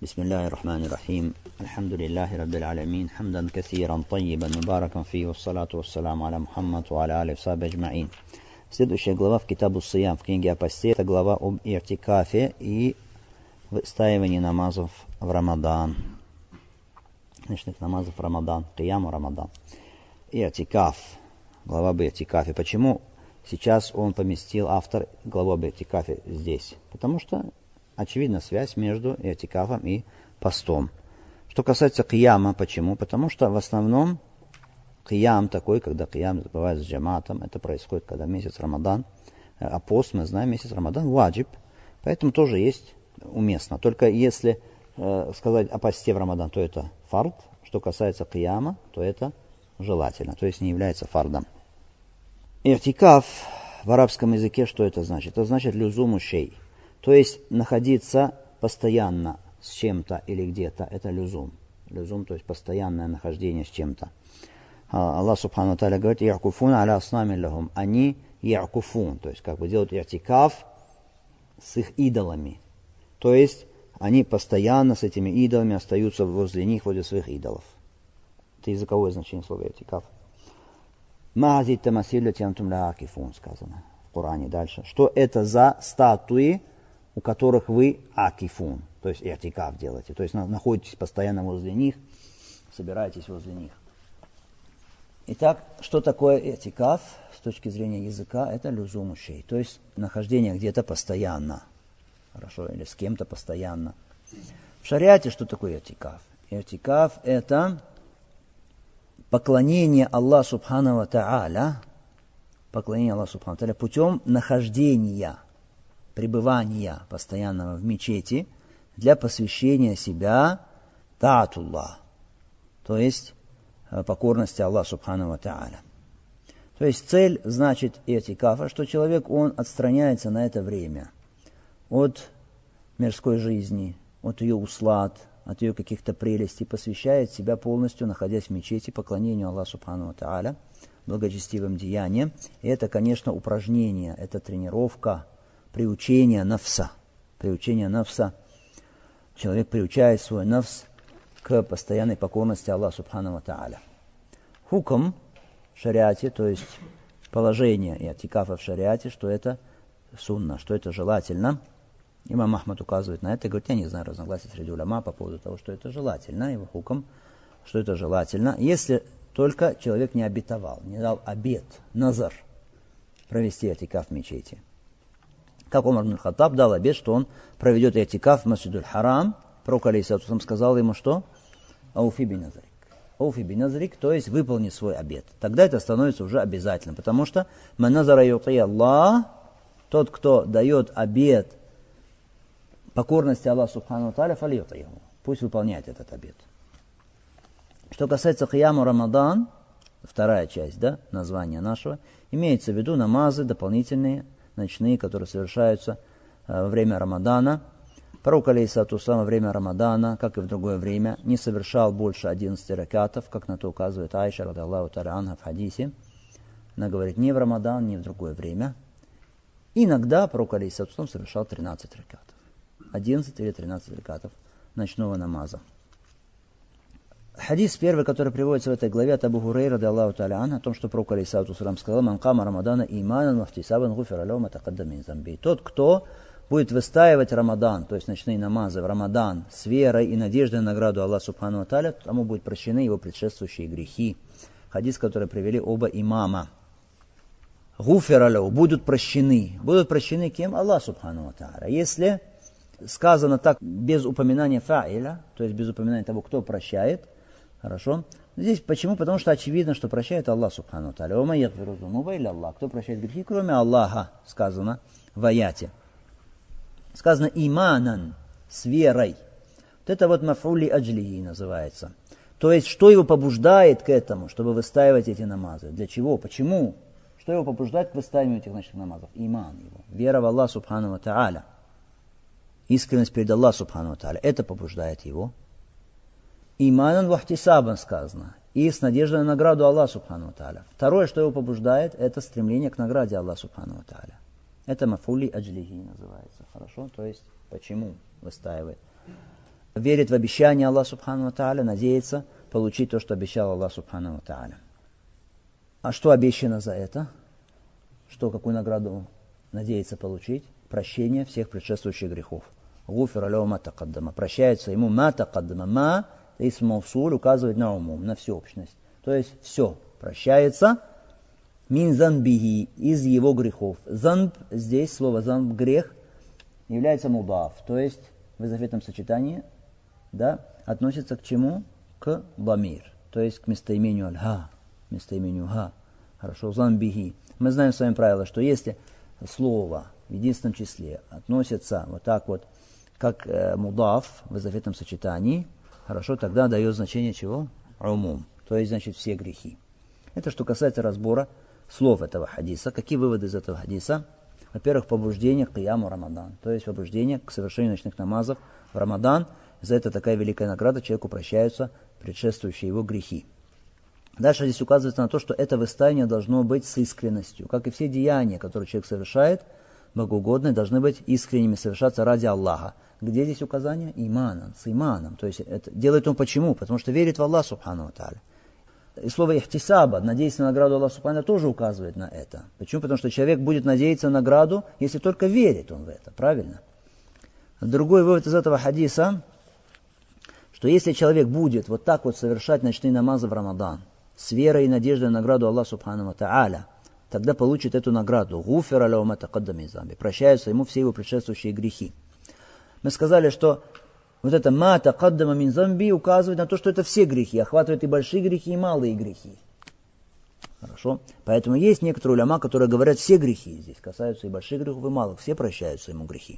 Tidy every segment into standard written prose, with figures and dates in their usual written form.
بسم الله الرحمن الرحيم الحمد لله رب العالمين حمدا كثيرا طيبا مباركا فيه والصلاة والسلام على محمد وعلى آله وصحبه أجمعين. Следующая глава в Китабу Сиям, в книге о посте, это глава об иртикафе и выстаивании намазов в Рамадан. Ночных намазов в Рамадан, Кияму Рамадан. Иртикаф, глава об иртикафе. Почему сейчас он поместил, автор, главу об иртикафе здесь? Потому что очевидна связь между иртикафом и постом. Что касается кияма, почему? Потому что в основном киям такой, когда киям бывает с джаматом, это происходит, когда месяц Рамадан, а пост, мы знаем, месяц Рамадан ваджиб, поэтому тоже есть уместно. Только если сказать о посте в Рамадан, то это фард, что касается кияма, то это желательно, то есть не является фардом. Иртикаф в арабском языке, что это значит? Это значит люзуму шей. То есть находиться постоянно с чем-то или где-то, это люзум. Люзум, то есть постоянное нахождение с чем-то. Аллах Субхану ва Тааля говорит, «Я'куфун аля аснами лахум». Они я'куфун, то есть как бы делают иртикаф с их идолами. То есть они постоянно с этими идолами остаются возле них, возле своих идолов. Это языковое значение слова иртикаф. «Ма'ази тамасилля тянтум ля акифун», сказано в Коране дальше. Что это за статуи, у которых вы акифун, то есть иртикаф делаете, то есть находитесь постоянно возле них, собираетесь возле них. Итак, что такое иртикаф с точки зрения языка? Это люзуму шей, то есть нахождение где-то постоянно, хорошо, или с кем-то постоянно. В шариате что такое иртикаф? Иртикаф это поклонение Аллаху Субхану ва Тааля, путем нахождения, пребывания постоянного в мечети для посвящения себя таатуллах, то есть покорности Аллаху Субхану ва Тааля. То есть цель, значит, иртикафа, что человек, он отстраняется на это время от мирской жизни, от ее услад, от ее каких-то прелестей, посвящает себя полностью, находясь в мечети, поклонению Аллаху Субхану ва Тааля, благочестивым деяниям. И это, конечно, упражнение, это тренировка, приучение нафса. Человек приучает свой нафс к постоянной покорности Аллаху Субхану ва Тааля. Хукм в шариате, то есть положение иртикафа в шариате, что это сунна, что это желательно. Имам Ахмад указывает на это, говорит, я не знаю разногласий среди уляма по поводу того, что это желательно, его хукм, что это желательно, если только человек не обетовал, не дал обет, назар, провести иртикаф в мечети. Как Умар ибн Хаттаб дал обет, что он проведет иртикаф в Масджидуль Харам. Пророк алейхиссалату сказал ему, что ауфи биназрик. Ауфи биназрик, то есть выполни свой обет. Тогда это становится уже обязательным, потому что маназара юти Аллах, тот, кто дает обет покорности Аллаху Субхану ва Тааля, фалиюти ему. Пусть выполняет этот обет. Что касается кияму Рамадан, вторая часть, названия нашего, имеется в виду намазы дополнительные, ночные, которые совершаются во время Рамадана. Пророк алейхиссалату во время Рамадана, как и в другое время, не совершал больше 11 ракатов, как на то указывает Айша, радаллаху тааля анха, в хадисе. Она говорит, ни в Рамадан, ни в другое время. Иногда пророк алейхиссалату совершал 13 ракатов. 11 или 13 ракатов ночного намаза. Хадис первый, который приводится в этой главе от Абу Хурейра, радаллаху тааля анху, о том, что пророк алейхиссалату сказал, «Ман кама Рамадана иманан вахтисабан гуфира лаху ма тақаддама мин замби». Тот, кто будет выстаивать Рамадан, то есть ночные намазы в Рамадан, с верой и надеждой на награду Аллаха Субхану ва Тааля, тому будут прощены его предшествующие грехи. Хадис, который привели оба имама. Гуфира лаху, будут прощены. Будут прощены кем? Аллах Субхану ва Тааля. Если сказано так, без упоминания фа'iля, то есть без упоминания того, кто прощает, хорошо. Здесь почему? Потому что очевидно, что прощает Аллах Субхану ва Тааля. Ва ягфиру зунуба илля Аллах. Кто прощает грехи, кроме Аллаха, сказано в аяте. Сказано иманан, с верой. Вот это вот маф'ули аджлихи называется. То есть, что его побуждает к этому, чтобы выстаивать эти намазы? Для чего? Почему? Что его побуждает к выстаиванию этих ночных намазов? Иман его. Вера в Аллах Субхану ва Тааля. Искренность перед Аллахом Субхану ва Тааля. Это побуждает его. Иманан вахтисабан сказано. И с надеждой на награду Аллаха Субхану ва Тааля. Второе, что его побуждает, это стремление к награде Аллаха Субхану ва Тааля. Это маф'ули аджлихи называется. Хорошо? То есть, почему выстаивает? верит в обещание Аллаха Субхану ва Тааля, надеется получить то, что обещал Аллах Субхану ва Тааля. А что обещано за это? Что, какую награду надеется получить? Прощение всех предшествующих грехов. Гуфира лаху ма тақаддама. Прощается ему ма тақаддама. Ма, исм мавсуль, указывает на умум, на всеобщность. То есть все прощается мин занбихи, из его грехов. Занб, здесь слово занб, грех, является мудаф. То есть в изофетном сочетании, да, относится к чему? К ламир. То есть к местоимению аль-ха. Местоимению ха. Хорошо, занбихи. Мы знаем с вами правило, что если слово в единственном числе относится вот так вот, как мудаф в изофетном сочетании, хорошо, тогда дает значение чего? Умум. То есть, значит, все грехи. Это что касается разбора слов этого хадиса. Какие выводы из этого хадиса? Во-первых, побуждение к кияму Рамадан. То есть, побуждение к совершению ночных намазов в Рамадан. За это такая великая награда, человеку прощаются предшествующие его грехи. Дальше здесь указывается на то, что это выстаивание должно быть с искренностью. Как и все деяния, которые человек совершает, богоугодные, должны быть искренними, совершаться ради Аллаха. Где здесь указание? Иманом, с иманом. То есть это делает он почему? Потому что верит в Аллаха Субхану ва Тааля. И слово ихтисаба, надеяться на награду Аллаха Субхану ва Тааля, тоже указывает на это. Почему? Потому что человек будет надеяться на награду, если только верит он в это. Правильно? Другой вывод из этого хадиса, что если человек будет вот так вот совершать ночные намазы в Рамадан, с верой и надеждой на награду Аллаха Субхану ва Тааля, тогда получит эту награду. Гуфира лаху ма тақаддама мин занби. Прощаются ему все его предшествующие грехи. Мы сказали, что вот это ма тақаддама мин занби указывает на то, что это все грехи, охватывает и большие грехи, и малые грехи. Хорошо? Поэтому есть некоторые уляма, которые говорят, все грехи здесь касаются и больших грехов, и малых. Все прощаются ему грехи.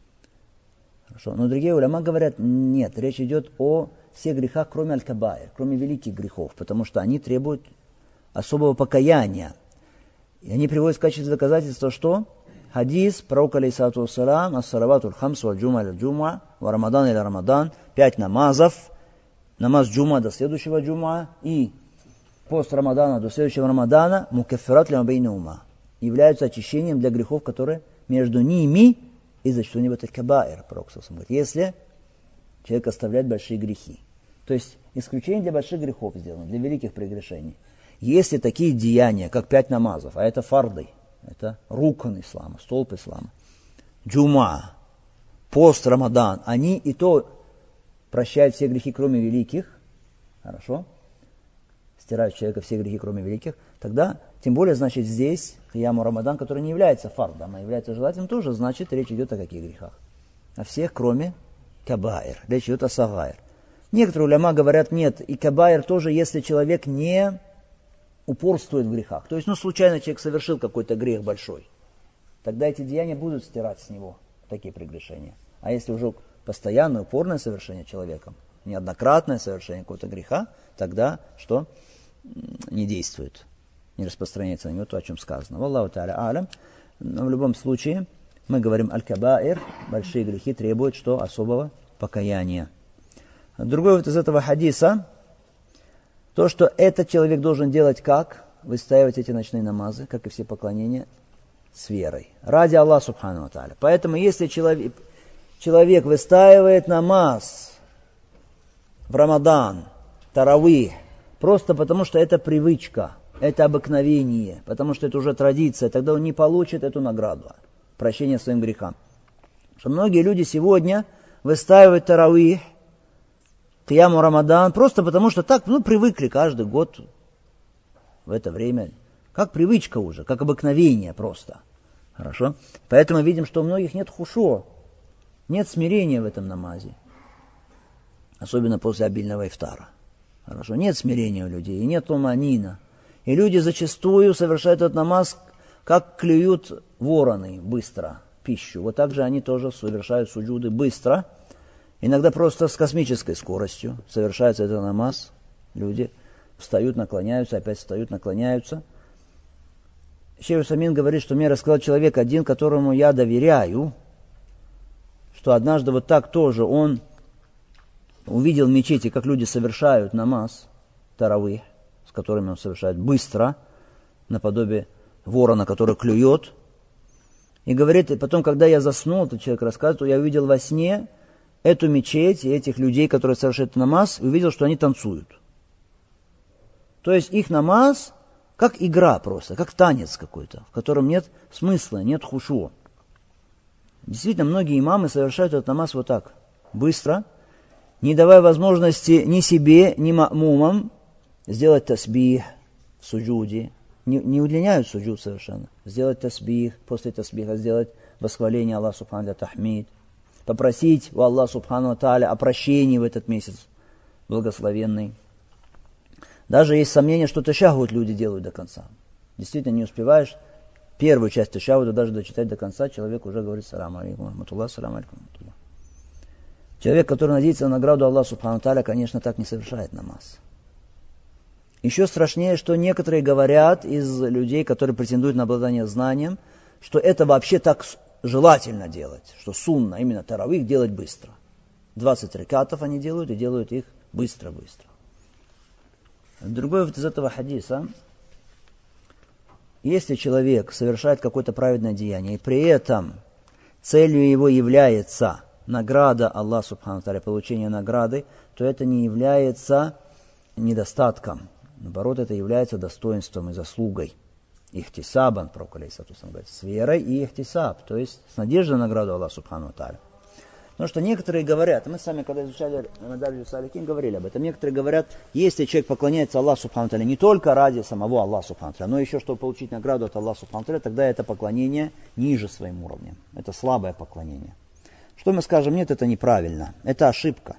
Хорошо? Но другие уляма говорят, нет, речь идет о всех грехах, кроме аль-кабаир, кроме великих грехов, потому что они требуют особого покаяния. И они приводят в качестве доказательства, что хадис пророка алейхиссалату вассалам, ас-салаватуль хамс валь джума иль джума, ва рамадан или рамадан, 5 намазов, намаз джума до следующего джума и пост рамадана до следующего рамадана, мукаффират лима бейнахума, являются очищением для грехов, которые между ними из-за что-нибудь аль-кабаир, пророк говорит, если человек оставляет большие грехи. То есть исключение для больших грехов сделано, для великих прегрешений. Если такие деяния, как 5 намазов, а это фарды, это рукан ислама, столб ислама, джума, пост, рамадан, они и то прощают все грехи, кроме великих, хорошо, стирают с человека все грехи, кроме великих, тогда, тем более, значит, здесь кияму Рамадан, который не является фардом, а является желательным, тоже, значит, речь идет о каких грехах? О всех, кроме кабаир. Речь идет о сагаир. Некоторые уляма говорят, нет, и кабаир тоже, если человек не упорствует в грехах. То есть, случайно человек совершил какой-то грех большой. Тогда эти деяния будут стирать с него такие прегрешения. А если уже постоянное, упорное совершение человеком, неоднократное совершение какого-то греха, тогда что? Не действует. Не распространяется на него то, о чем сказано. Валлаху та'аля алям. Но в любом случае, мы говорим аль-кабаир, большие грехи требуют что? Особого покаяния. Другой вот из этого хадиса, то, что этот человек должен делать как? Выстаивать эти ночные намазы, как и все поклонения, с верой. Ради Аллаха Субхану ва Тааля. Поэтому, если человек выстаивает намаз в Рамадан, таравих, просто потому что это привычка, это обыкновение, потому что это уже традиция, тогда он не получит эту награду, прощение своим грехам. Что многие люди сегодня выстаивают таравих, кияму Рамадан, просто потому что так, привыкли каждый год в это время, как привычка уже, как обыкновение просто. Хорошо? Поэтому видим, что у многих нет хушо, нет смирения в этом намазе. Особенно после обильного ифтара. Хорошо? Нет смирения у людей, и нет туманина. И люди зачастую совершают этот намаз, как клюют вороны быстро пищу. Вот так же они тоже совершают суджуды быстро. Иногда просто с космической скоростью совершается этот намаз. Люди встают, наклоняются, опять встают, наклоняются. Шейх Усамин говорит, что мне рассказал человек один, которому я доверяю, что однажды вот так тоже он увидел в мечети, как люди совершают намаз, таравих, с которыми он совершает быстро, наподобие ворона, который клюет. И говорит, и потом, когда я заснул, этот человек рассказывает, я увидел во сне эту мечеть и этих людей, которые совершают намаз, и увидел, что они танцуют. То есть их намаз как игра просто, как танец какой-то, в котором нет смысла, нет хушуа. Действительно, многие имамы совершают этот намаз вот так, быстро, не давая возможности ни себе, ни ма'мумам сделать тасбих в суджуде. Не удлиняют суджуд совершенно. Сделать тасбих, после тасбиха сделать восхваление Аллаху Субхану тахмид. Попросить у Аллаха Субхану Тааля о прощении в этот месяц благословенный. Даже есть сомнение, что ташахуд люди делают до конца. Действительно, не успеваешь первую часть ташахуда даже дочитать до конца, человек уже говорит саламу алейкум, рахматуллах, саламу алейкум, рахматуллах. Человек, который надеется на награду Аллаха Субхану Тааля, конечно, так не совершает намаз. Еще страшнее, что некоторые говорят из людей, которые претендуют на обладание знанием, что это вообще так желательно делать, что сунна, именно таравих, делать быстро. 20 ракатов они делают, и делают их быстро-быстро. Другой вывод из этого хадиса: если человек совершает какое-то праведное деяние, и при этом целью его является награда Аллаха Субхану Тааля, получение награды, то это не является недостатком. Наоборот, это является достоинством и заслугой. Ихтисабан, пророк алейхиссалату вассалам говорит, с верой и ихтисаб, то есть с надеждой на награду Аллаха Субхану Тааля. Потому что некоторые говорят, мы сами, когда изучали Мадаридж ас-Саликин, говорили об этом, некоторые говорят, если человек поклоняется Аллаху Субхану Тааля не только ради самого Аллаха Субхану Тааля, но еще чтобы получить награду от Аллаха Субхану Тааля, тогда это поклонение ниже своим уровнем. Это слабое поклонение. Что мы скажем? Нет, это неправильно. Это ошибка.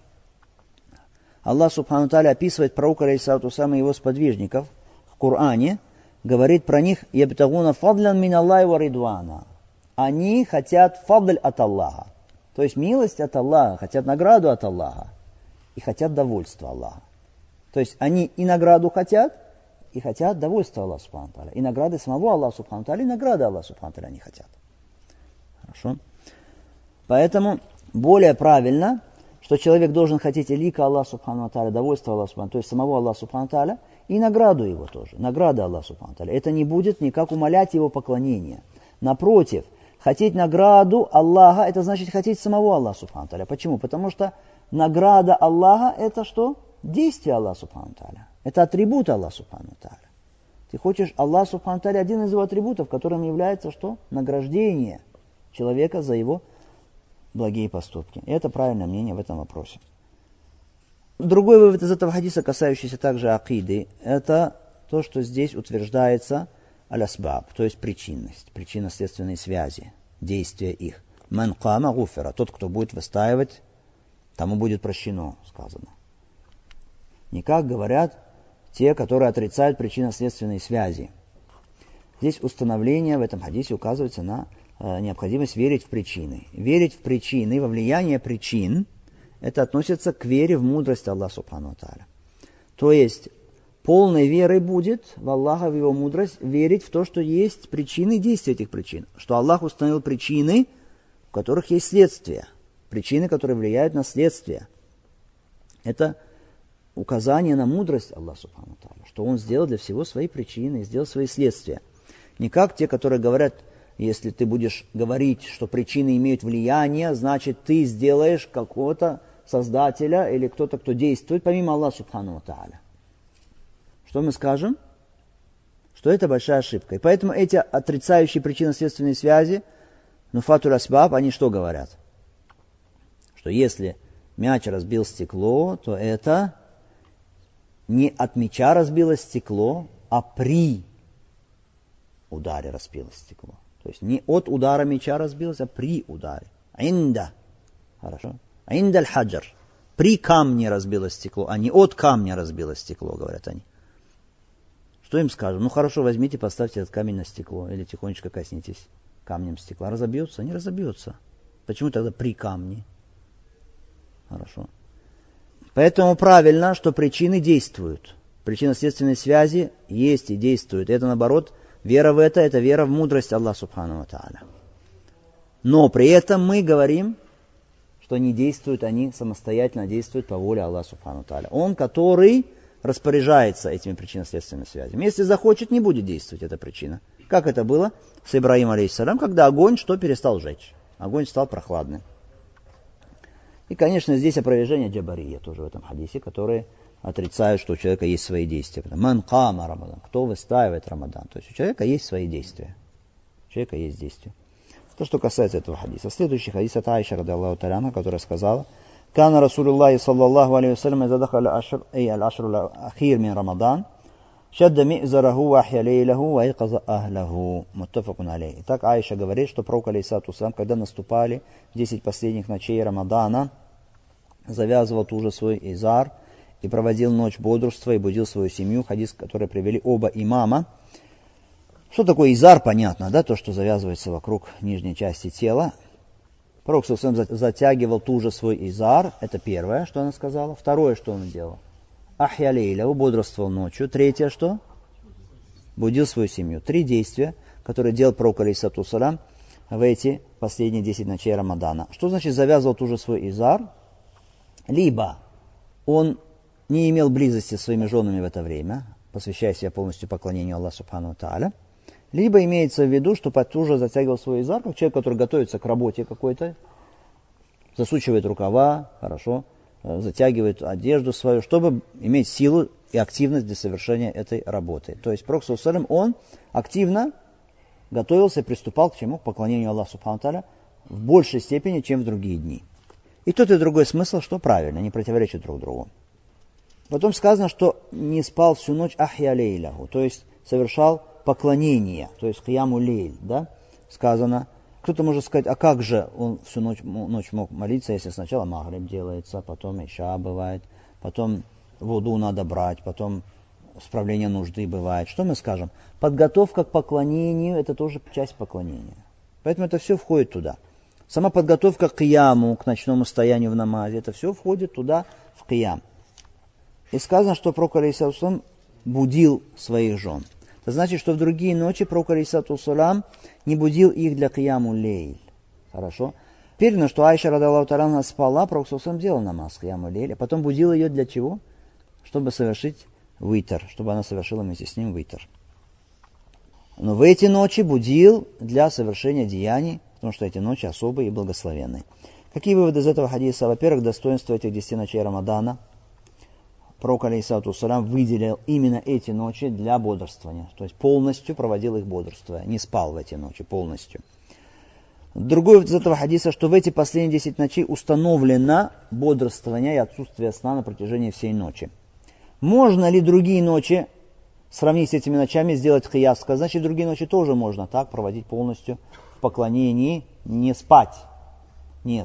Аллах Субхану Тааля описывает пророка алейхиссалату вассалам и его сподвижников в Коране, говорит про них: «Ябтагуна фадлян мин Аллахи ва ридвана». Они хотят фадль от Аллаха, то есть милость от Аллаха, хотят награду от Аллаха и хотят довольства Аллаха. То есть они и награду хотят, и хотят довольства Аллаха Субхану Тааля. И награды самого Аллаха Субхану Тааля, и награды Аллаха Субхану Тааля они хотят. Хорошо? Поэтому более правильно, что человек должен хотеть и лика Аллаха Субхану Тааля, довольства Аллаха Субхану, то есть самого Аллаха Субхану Тааля, и награду его тоже, награда Аллаха Субхану Тааля. Это не будет никак умалять его поклонение. Напротив, хотеть награду Аллаха, это значит хотеть самого Аллаха Субхану Тааля. Почему? Потому что награда Аллаха это что? Действие Аллаха Субхану Тааля. Это атрибут Аллаха Субхану Тааля. Ты хочешь Аллах Субхану Тааля, один из его атрибутов, которым является что? Награждение человека за его благие поступки. И это правильное мнение в этом вопросе. Другой вывод из этого хадиса, касающийся также акиды, это то, что здесь утверждается аль-асбаб, то есть причинность, причинно-следственные связи, действия их. Ман кама гуфера, тот, кто будет выстаивать, тому будет прощено, сказано. Не как говорят те, которые отрицают причинно-следственные связи. Здесь установление в этом хадисе указывается на необходимость верить в причины. Верить в причины, во влияние причин, это относится к вере в мудрость Аллаха Субхану Тааля. То есть, полной верой будет в Аллаха, в его мудрость, верить в то, что есть причины действия этих причин. Что Аллах установил причины, у которых есть следствия. Причины, которые влияют на следствия. Это указание на мудрость Аллаха Субхану Тааля. Что Он сделал для всего свои причины, сделал свои следствия. Не как те, которые говорят: если ты будешь говорить, что причины имеют влияние, значит ты сделаешь какого-то создателя или кто-то, кто действует помимо Аллаха Субхану Тааля. Что мы скажем? Что это большая ошибка. И поэтому эти отрицающие причинно-следственные связи, нуфатуль асбаб, они что говорят? Что если мяч разбил стекло, то это не от мяча разбилось стекло, а при ударе разбилось стекло. То есть не от удара мяча разбилось, а при ударе. Инда. Хорошо. Инда аль-хаджар. При камне разбилось стекло, а не от камня разбилось стекло, говорят они. Что им скажем? Ну хорошо, возьмите, поставьте этот камень на стекло, или тихонечко коснитесь камнем стекла. Разобьется? Не разобьется. Почему тогда при камне? Хорошо. Поэтому правильно, что причины действуют. Причинно-следственные связи есть и действуют. Это наоборот, вера в это вера в мудрость Аллаха Субхану Тааля. Но при этом мы говорим, что не действуют они самостоятельно, действуют по воле Аллаха Субхану Тааля. Он, который распоряжается этими причинно-следственными связями. Если захочет, не будет действовать эта причина. Как это было с Ибраимом алейхиссалям, когда огонь что перестал жечь? Огонь стал прохладным. И, конечно, здесь опровержение джабария тоже в этом хадисе, которые отрицают, что у человека есть свои действия. Ман кама Рамадан. Кто выстаивает Рамадан? То есть у человека есть свои действия. У человека есть действия. То, что касается этого хадиса. Следующий хадис от Аиша, ради Аллаху та'аля, которая сказала: «Кана Расулуллахи саллаллаху алейхи вассалям иза дахаля ашр, эй аль-ашру ахир мин Рамадан, шадда ми'зараху ва ахья лейлаху ва айказа ахлаху». Муттафакун алейхи. Итак, Аиша говорит, что пророк алейхиссалату вассалям, когда наступали 10 последних ночей Рамадана, завязывал туже свой изар и проводил ночь бодрства и будил свою семью. Хадис, который привели оба имама. Что такое изар, понятно, да? То, что завязывается вокруг нижней части тела. Пророк затягивал туже свой изар. Это первое, что она сказала. Второе, что он делал. Ахья лейля, бодрствовал ночью. Третье, что? Будил свою семью. 3 действия, которые делал пророк алейхиссалату вассалям в эти последние 10 ночей Рамадана. Что значит завязывал туже свой изар? Либо он не имел близости с своими женами в это время, посвящая себя полностью поклонению Аллаху субхану тааля, либо имеется в виду, что потуже затягивал свой изар, как человек, который готовится к работе какой-то, засучивает рукава, хорошо, затягивает одежду свою, чтобы иметь силу и активность для совершения этой работы. То есть пророк саллаллаху алейхи ва саллям, он активно готовился и приступал к чему? К поклонению Аллаху субхану тааля в большей степени, чем в другие дни. И тот, и другой смысл, что правильно, не противоречит друг другу. Потом сказано, что не спал всю ночь ахья лейляху, то есть совершал поклонение, то есть кияму лейль, да, сказано. Кто-то может сказать, а как же он всю ночь мог молиться, если сначала магриб делается, потом иша бывает, потом вуду надо брать, потом справление нужды бывает. Что мы скажем? Подготовка к поклонению – это тоже часть поклонения. Поэтому это все входит туда. Сама подготовка к кияму, к ночному стоянию в намазе, это все входит туда, в киям. И сказано, что пророк алейхиссалату вассалям будил своих жен. Это значит, что в другие ночи пророк алейхиссалату вассалям не будил их для кияму лейль. Хорошо? Передано, что Аиша ради Аллаху та'аля спала, пророк саллаллаху алейхи ва саллям делал намаз кияму лейль, а потом будил ее для чего? Чтобы совершить витр, чтобы она совершила вместе с ним витр. Но в эти ночи будил для совершения деяний, потому что эти ночи особые и благословенные. Какие выводы из этого хадиса? Во-первых, достоинство этих 10 ночей Рамадана. Пророк алейхиссалату вассалям выделил именно эти ночи для бодрствования. То есть полностью проводил их бодрствуя. Не спал в эти ночи полностью. Другой вывод из этого хадиса, что в эти последние 10 ночей установлено бодрствование и отсутствие сна на протяжении всей ночи. Можно ли другие ночи сравнить с этими ночами, сделать кияс? Значит, другие ночи тоже можно так проводить полностью в поклонении, не спать. Нет.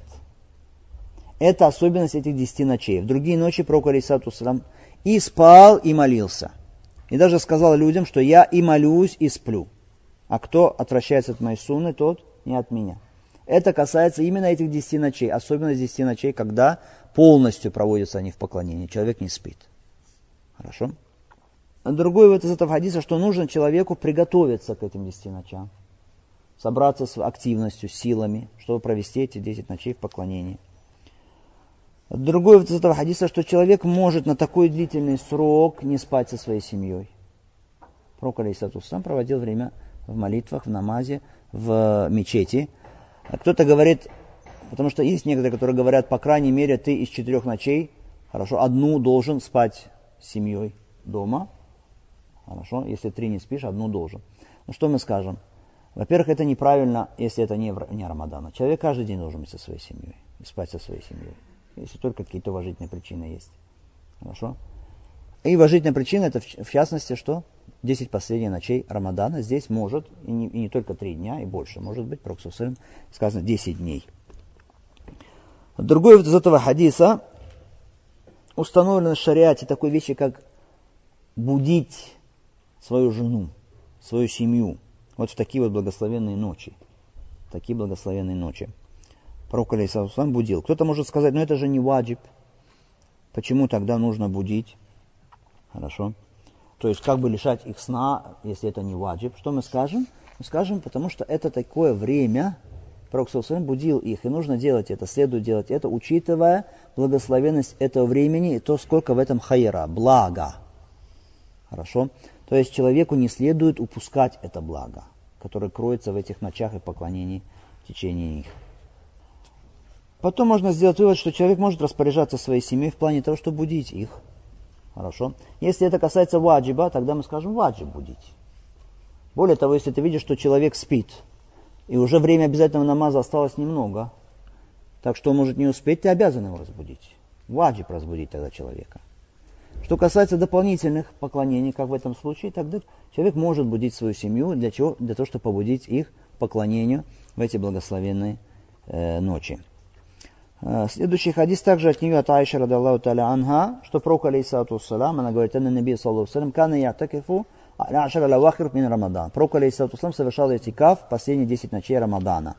Это особенность этих 10 ночей. В другие ночи пророк алейхиссалату вассалям и спал, и молился. И даже сказал людям, что я и молюсь, и сплю. А кто отвращается от моей сунны, тот не от меня. Это касается именно этих 10 ночей. Особенность 10 ночей, когда полностью проводятся они в поклонении. Человек не спит. Хорошо? Другой вывод из этого хадиса, что нужно человеку приготовиться к этим 10 ночам. Собраться с активностью, силами, чтобы провести эти 10 ночей в поклонении. Другой вывод из этого хадиса, что человек может на такой длительный срок не спать со своей семьей. Пророк алейхиссалату вассалям проводил время в молитвах, в намазе, в мечети. Кто-то говорит, потому что есть некоторые, которые говорят, по крайней мере, ты из 4 ночей, хорошо, одну должен спать с семьей дома. Хорошо, если 3 не спишь, одну должен. Ну что мы скажем? Во-первых, это неправильно, если это не Рамадан. Человек каждый день должен быть со своей семьей, и спать со своей семьей. Если только какие-то уважительные причины есть. Хорошо? И уважительная причина, это в частности, что 10 последних ночей Рамадана здесь может, и не только 3 дня, и больше, может быть, пророк саллаллаху алейхи ва саллям сказано 10 дней. Другой из этого хадиса установлено в шариате такой вещи, как будить свою жену, свою семью. Вот в такие вот благословенные ночи. Такие благословенные ночи. Пророк алейхиссалату вассалям будил. Кто-то может сказать, это же не ваджиб. Почему тогда нужно будить? Хорошо. То есть, как бы лишать их сна, если это не ваджиб. Что мы скажем? Мы скажем, потому что это такое время, пророк саллаллаху алейхи ва саллям будил их, и нужно делать это, следует делать это, учитывая благословенность этого времени и то, сколько в этом хайра, блага. Хорошо? То есть, человеку не следует упускать это благо, которое кроется в этих ночах и поклонении в течение них. Потом можно сделать вывод, что человек может распоряжаться своей семьей в плане того, чтобы будить их. Хорошо. Если это касается ваджиба, тогда мы скажем ваджиб будить. Более того, если ты видишь, что человек спит, и уже время обязательного намаза осталось немного, так что он может не успеть, ты обязан его разбудить. Ваджиб разбудить тогда человека. Что касается дополнительных поклонений, как в этом случае, тогда человек может будить свою семью. Для чего? Для того, чтобы побудить их к поклонению в эти благословенные ночи. Следующий хадис также от нее, от Аиши, радаллаху та'аля анха, что пророк, алейхиссалату вассалам, она говорит, анна наби, саллаллаху алейхи вассалям, кана я'такифу ашара лавахир мин Рамадан. Пророк, алейхиссалату вассалам, совершал этикаф последние 10 ночей Рамадана.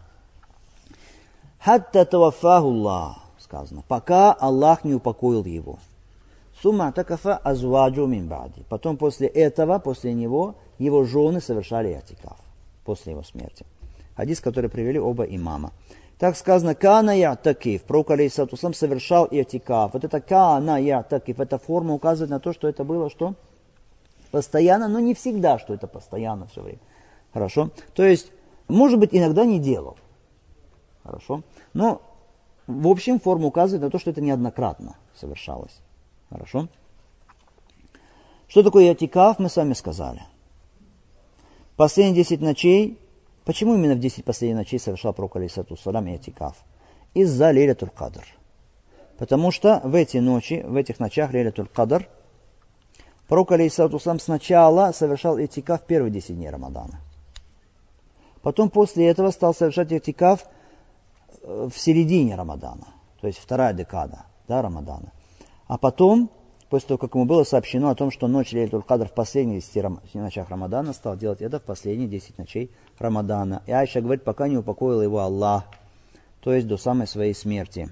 Хатта таваффаху Аллах, сказано, пока Аллах не упокоил его. Сумма атакафа азваджу мин ба'ди. Потом после этого, после него, его жены совершали этикаф, после его смерти. Хадис, который привели оба имама. Так сказано, кана я'такиф. Пророк, алейхиссалату вассалам, совершал этикаф. Вот это кана я'такиф, эта форма указывает на то, что это было что? Постоянно, но не всегда, что это постоянно все время. Хорошо? То есть, может быть, иногда не делал. Хорошо? Но, в общем, форма указывает на то, что это неоднократно совершалось. Хорошо? Что такое этикаф, мы с вами сказали. Последние 10 ночей. Почему именно в 10 последних ночей совершал пророк, алейхиссалату вассалям, этикаф? Из-за Лейлятуль Кадр. Потому что в эти ночи, в этих ночах Лейлятуль Кадр, пророк, алейхиссалату вассалям, сначала совершал этикаф в первые 10 дней Рамадана. Потом после этого стал совершать этикаф в середине Рамадана. То есть вторая декада Рамадана. А потом, после того, как ему было сообщено о том, что ночь Лейлятуль Кадр в последних 10 ночах Рамадана, стал делать это в последние 10 ночей Рамадана. И Айша говорит, пока не упокоил его Аллах, то есть до самой своей смерти.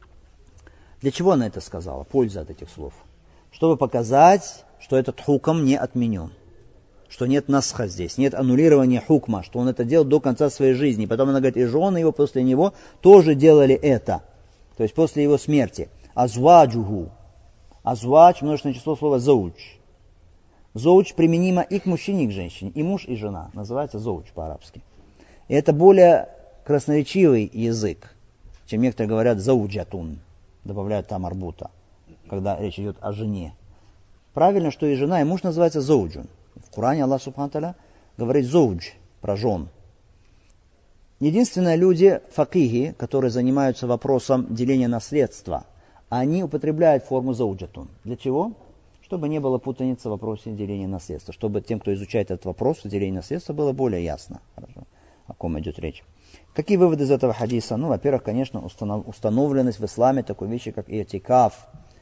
Для чего она это сказала? Польза от этих слов. Чтобы показать, что этот хукм не отменен. Что нет насха здесь, нет аннулирования хукма, что он это делал до конца своей жизни. Потом она говорит, и жены его после него тоже делали это. То есть после его смерти. Азваджуху. Азвадж, множественное число слова зауч. Зауч применимо и к мужчине, и к женщине. И муж, и жена. Называется зауч по-арабски. И это более красноречивый язык, чем некоторые говорят зауджатун. Добавляют там арбута, когда речь идет о жене. Правильно, что и жена, и муж называется зауджун. В Коране Аллах Субхану Тааля говорит зоудж, про жен. Единственные люди, факихи, которые занимаются вопросом деления наследства, они употребляют форму зауджатун. Для чего? Чтобы не было путаницы в вопросе деления наследства. Чтобы тем, кто изучает этот вопрос, деления наследства, было более ясно. Хорошо. О ком идет речь. Какие выводы из этого хадиса? Ну, во-первых, конечно, установленность в исламе такой вещи, как и'тикаф.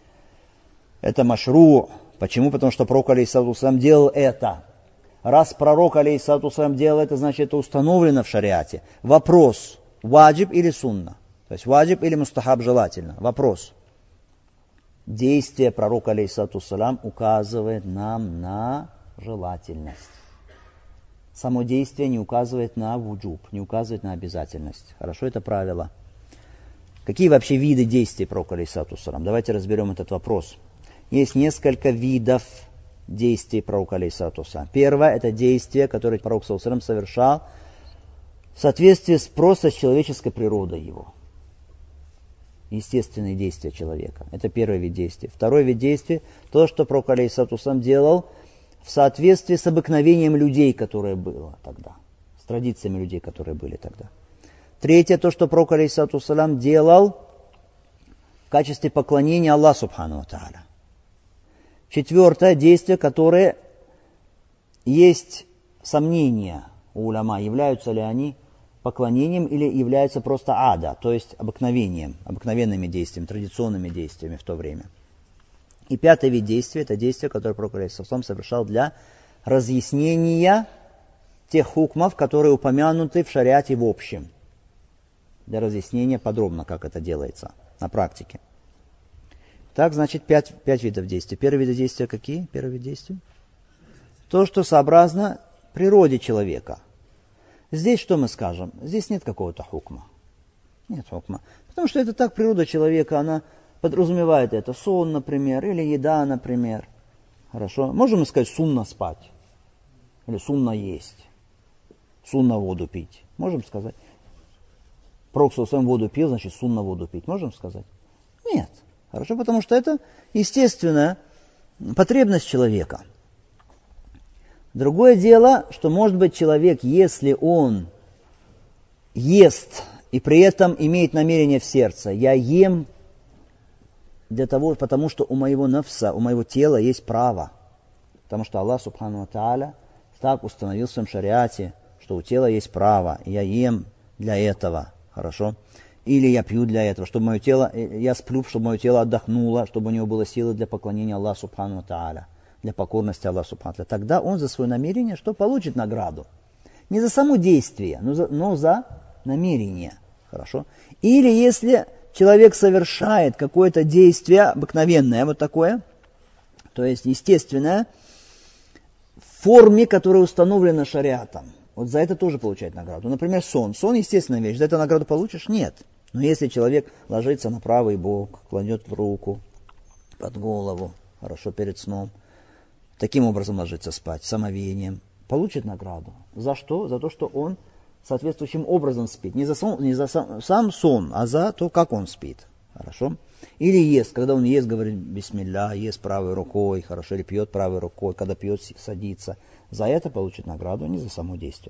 Это машру. Почему? Потому что пророк, алейхиссалату вассалям, делал это. Раз пророк, алейхиссалату вассалям, делал это, значит, это установлено в шариате. Вопрос. Ваджиб или сунна? То есть ваджиб или мустахаб желательно? Вопрос. Действие пророка, алейхиссалату вассалям, указывает нам на желательность. Само действие не указывает на вуджуб, не указывает на обязательность. Хорошо, это правило. Какие вообще виды действий пророка, алейхиссалату вассалям? Давайте разберем этот вопрос. Есть несколько видов действий пророка, алейхиссалату вассалям. Первое – это действие, которое пророк, саллаллаху алейхи ва саллям, совершал в соответствии просто с человеческой природой его. Естественные действия человека. Это первый вид действия. Второй вид действия – то, что пророк, алейхиссалату вассалям, делал в соответствии с обыкновением людей, которое было тогда. С традициями людей, которые были тогда. Третье – то, что пророк, алейхиссалату вассалям, делал в качестве поклонения Аллаху Субхану ва Тааля. Четвертое действие, которое есть сомнения у уляма, являются ли они поклонением или являются просто ада, то есть обыкновением, обыкновенными действиями, традиционными действиями в то время. И пятый вид действия – это действие, которое пророк, алейхиссалату вассалям, совершал для разъяснения тех хукмов, которые упомянуты в шариате в общем. Для разъяснения подробно, как это делается на практике. Так, значит, пять видов действий. Первый вид действия какие? Первый вид действий? То, что сообразно природе человека. Здесь что мы скажем? Здесь нет какого-то хукма. Нет хукма. Потому что это так, природа человека, она подразумевает это. Сон, например, или еда, например. Хорошо. Можем мы сказать сунна спать? Или сунна есть? Сунна воду пить? Можем сказать? Пророк воду пил, значит сунна воду пить. Можем сказать? Нет. Хорошо, потому что это естественная потребность человека. Другое дело, что может быть человек, если он ест и при этом имеет намерение в сердце, я ем потому что у моего нафса, у моего тела есть право. Потому что Аллах Субхану ва Тааля так установил в своем шариате, что у тела есть право, и я ем для этого, хорошо? Или я пью для этого, чтобы мое тело, я сплю, чтобы мое тело отдохнуло, чтобы у него было силы для поклонения Аллаху Субхану ва Тааля, для покорности Аллаху Субхану ва Тааля. Тогда он за свое намерение что получит награду? Не за само действие, но за намерение, хорошо? Или если человек совершает какое-то действие обыкновенное, вот такое, то есть естественное, в форме, которая установлена шариатом. Вот за это тоже получает награду. Например, сон. Сон естественная вещь. За это награду получишь? Нет. Но если человек ложится на правый бок, кладет руку под голову, хорошо, перед сном, таким образом ложится спать, самовением, получит награду. За что? За то, что он соответствующим образом спит. Не за сам сон, а за то, как он спит. Хорошо? Или ест, когда он ест, говорит бисмилля, ест правой рукой, хорошо, или пьет правой рукой, когда пьет, садится. За это получит награду, а не за само действие.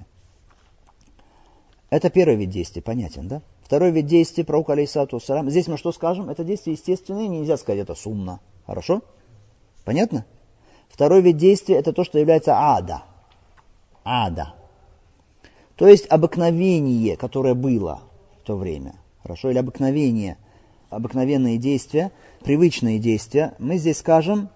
Это первый вид действия, понятен, да? Второй вид действия, пророк алейхиссалату вассалям. Здесь мы что скажем? Это действие естественное, нельзя сказать, это сунна. Хорошо? Понятно? Второй вид действия, это то, что является ада. Ада. То есть обыкновение, которое было в то время. Хорошо? Или обыкновенные действия, привычные действия. Мы здесь скажем,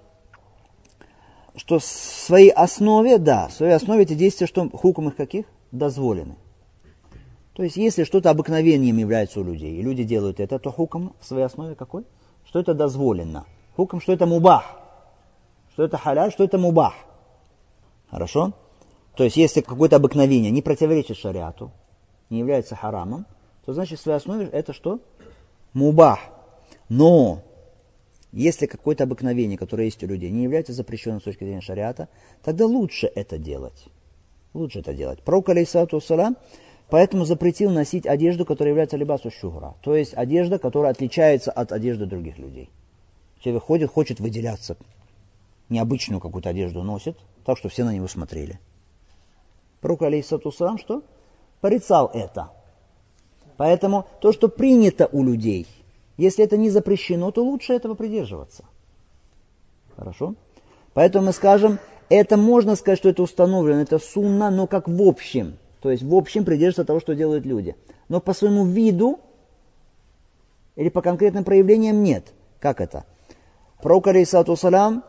что в своей основе, эти действия, что хукм их каких? Дозволены. То есть, если что-то обыкновением является у людей, и люди делают это, то хукм в своей основе какой? Что это дозволено. Хукм, что это мубах. Что это халяль, что это мубах. Хорошо? То есть, если какое-то обыкновение не противоречит шариату, не является харамом, то значит, в своей основе это что? Мубах. Но если какое-то обыкновение, которое есть у людей, не является запрещенным с точки зрения шариата, тогда лучше это делать. Пророк алейхиссалату вассалям поэтому запретил носить одежду, которая является либасу шухра. То есть одежда, которая отличается от одежды других людей. Человек ходит, хочет выделяться. Необычную какую-то одежду носит, так что все на него смотрели. Пророк алейхиссалату вассалям что? Порицал это. Поэтому то, что принято у людей, если это не запрещено, то лучше этого придерживаться. Хорошо? Поэтому мы скажем, это можно сказать, что это установлено, это сунна, но как в общем. То есть в общем придерживаться того, что делают люди. Но по своему виду или по конкретным проявлениям нет. Как это? Пророк алейхиссалату вассалям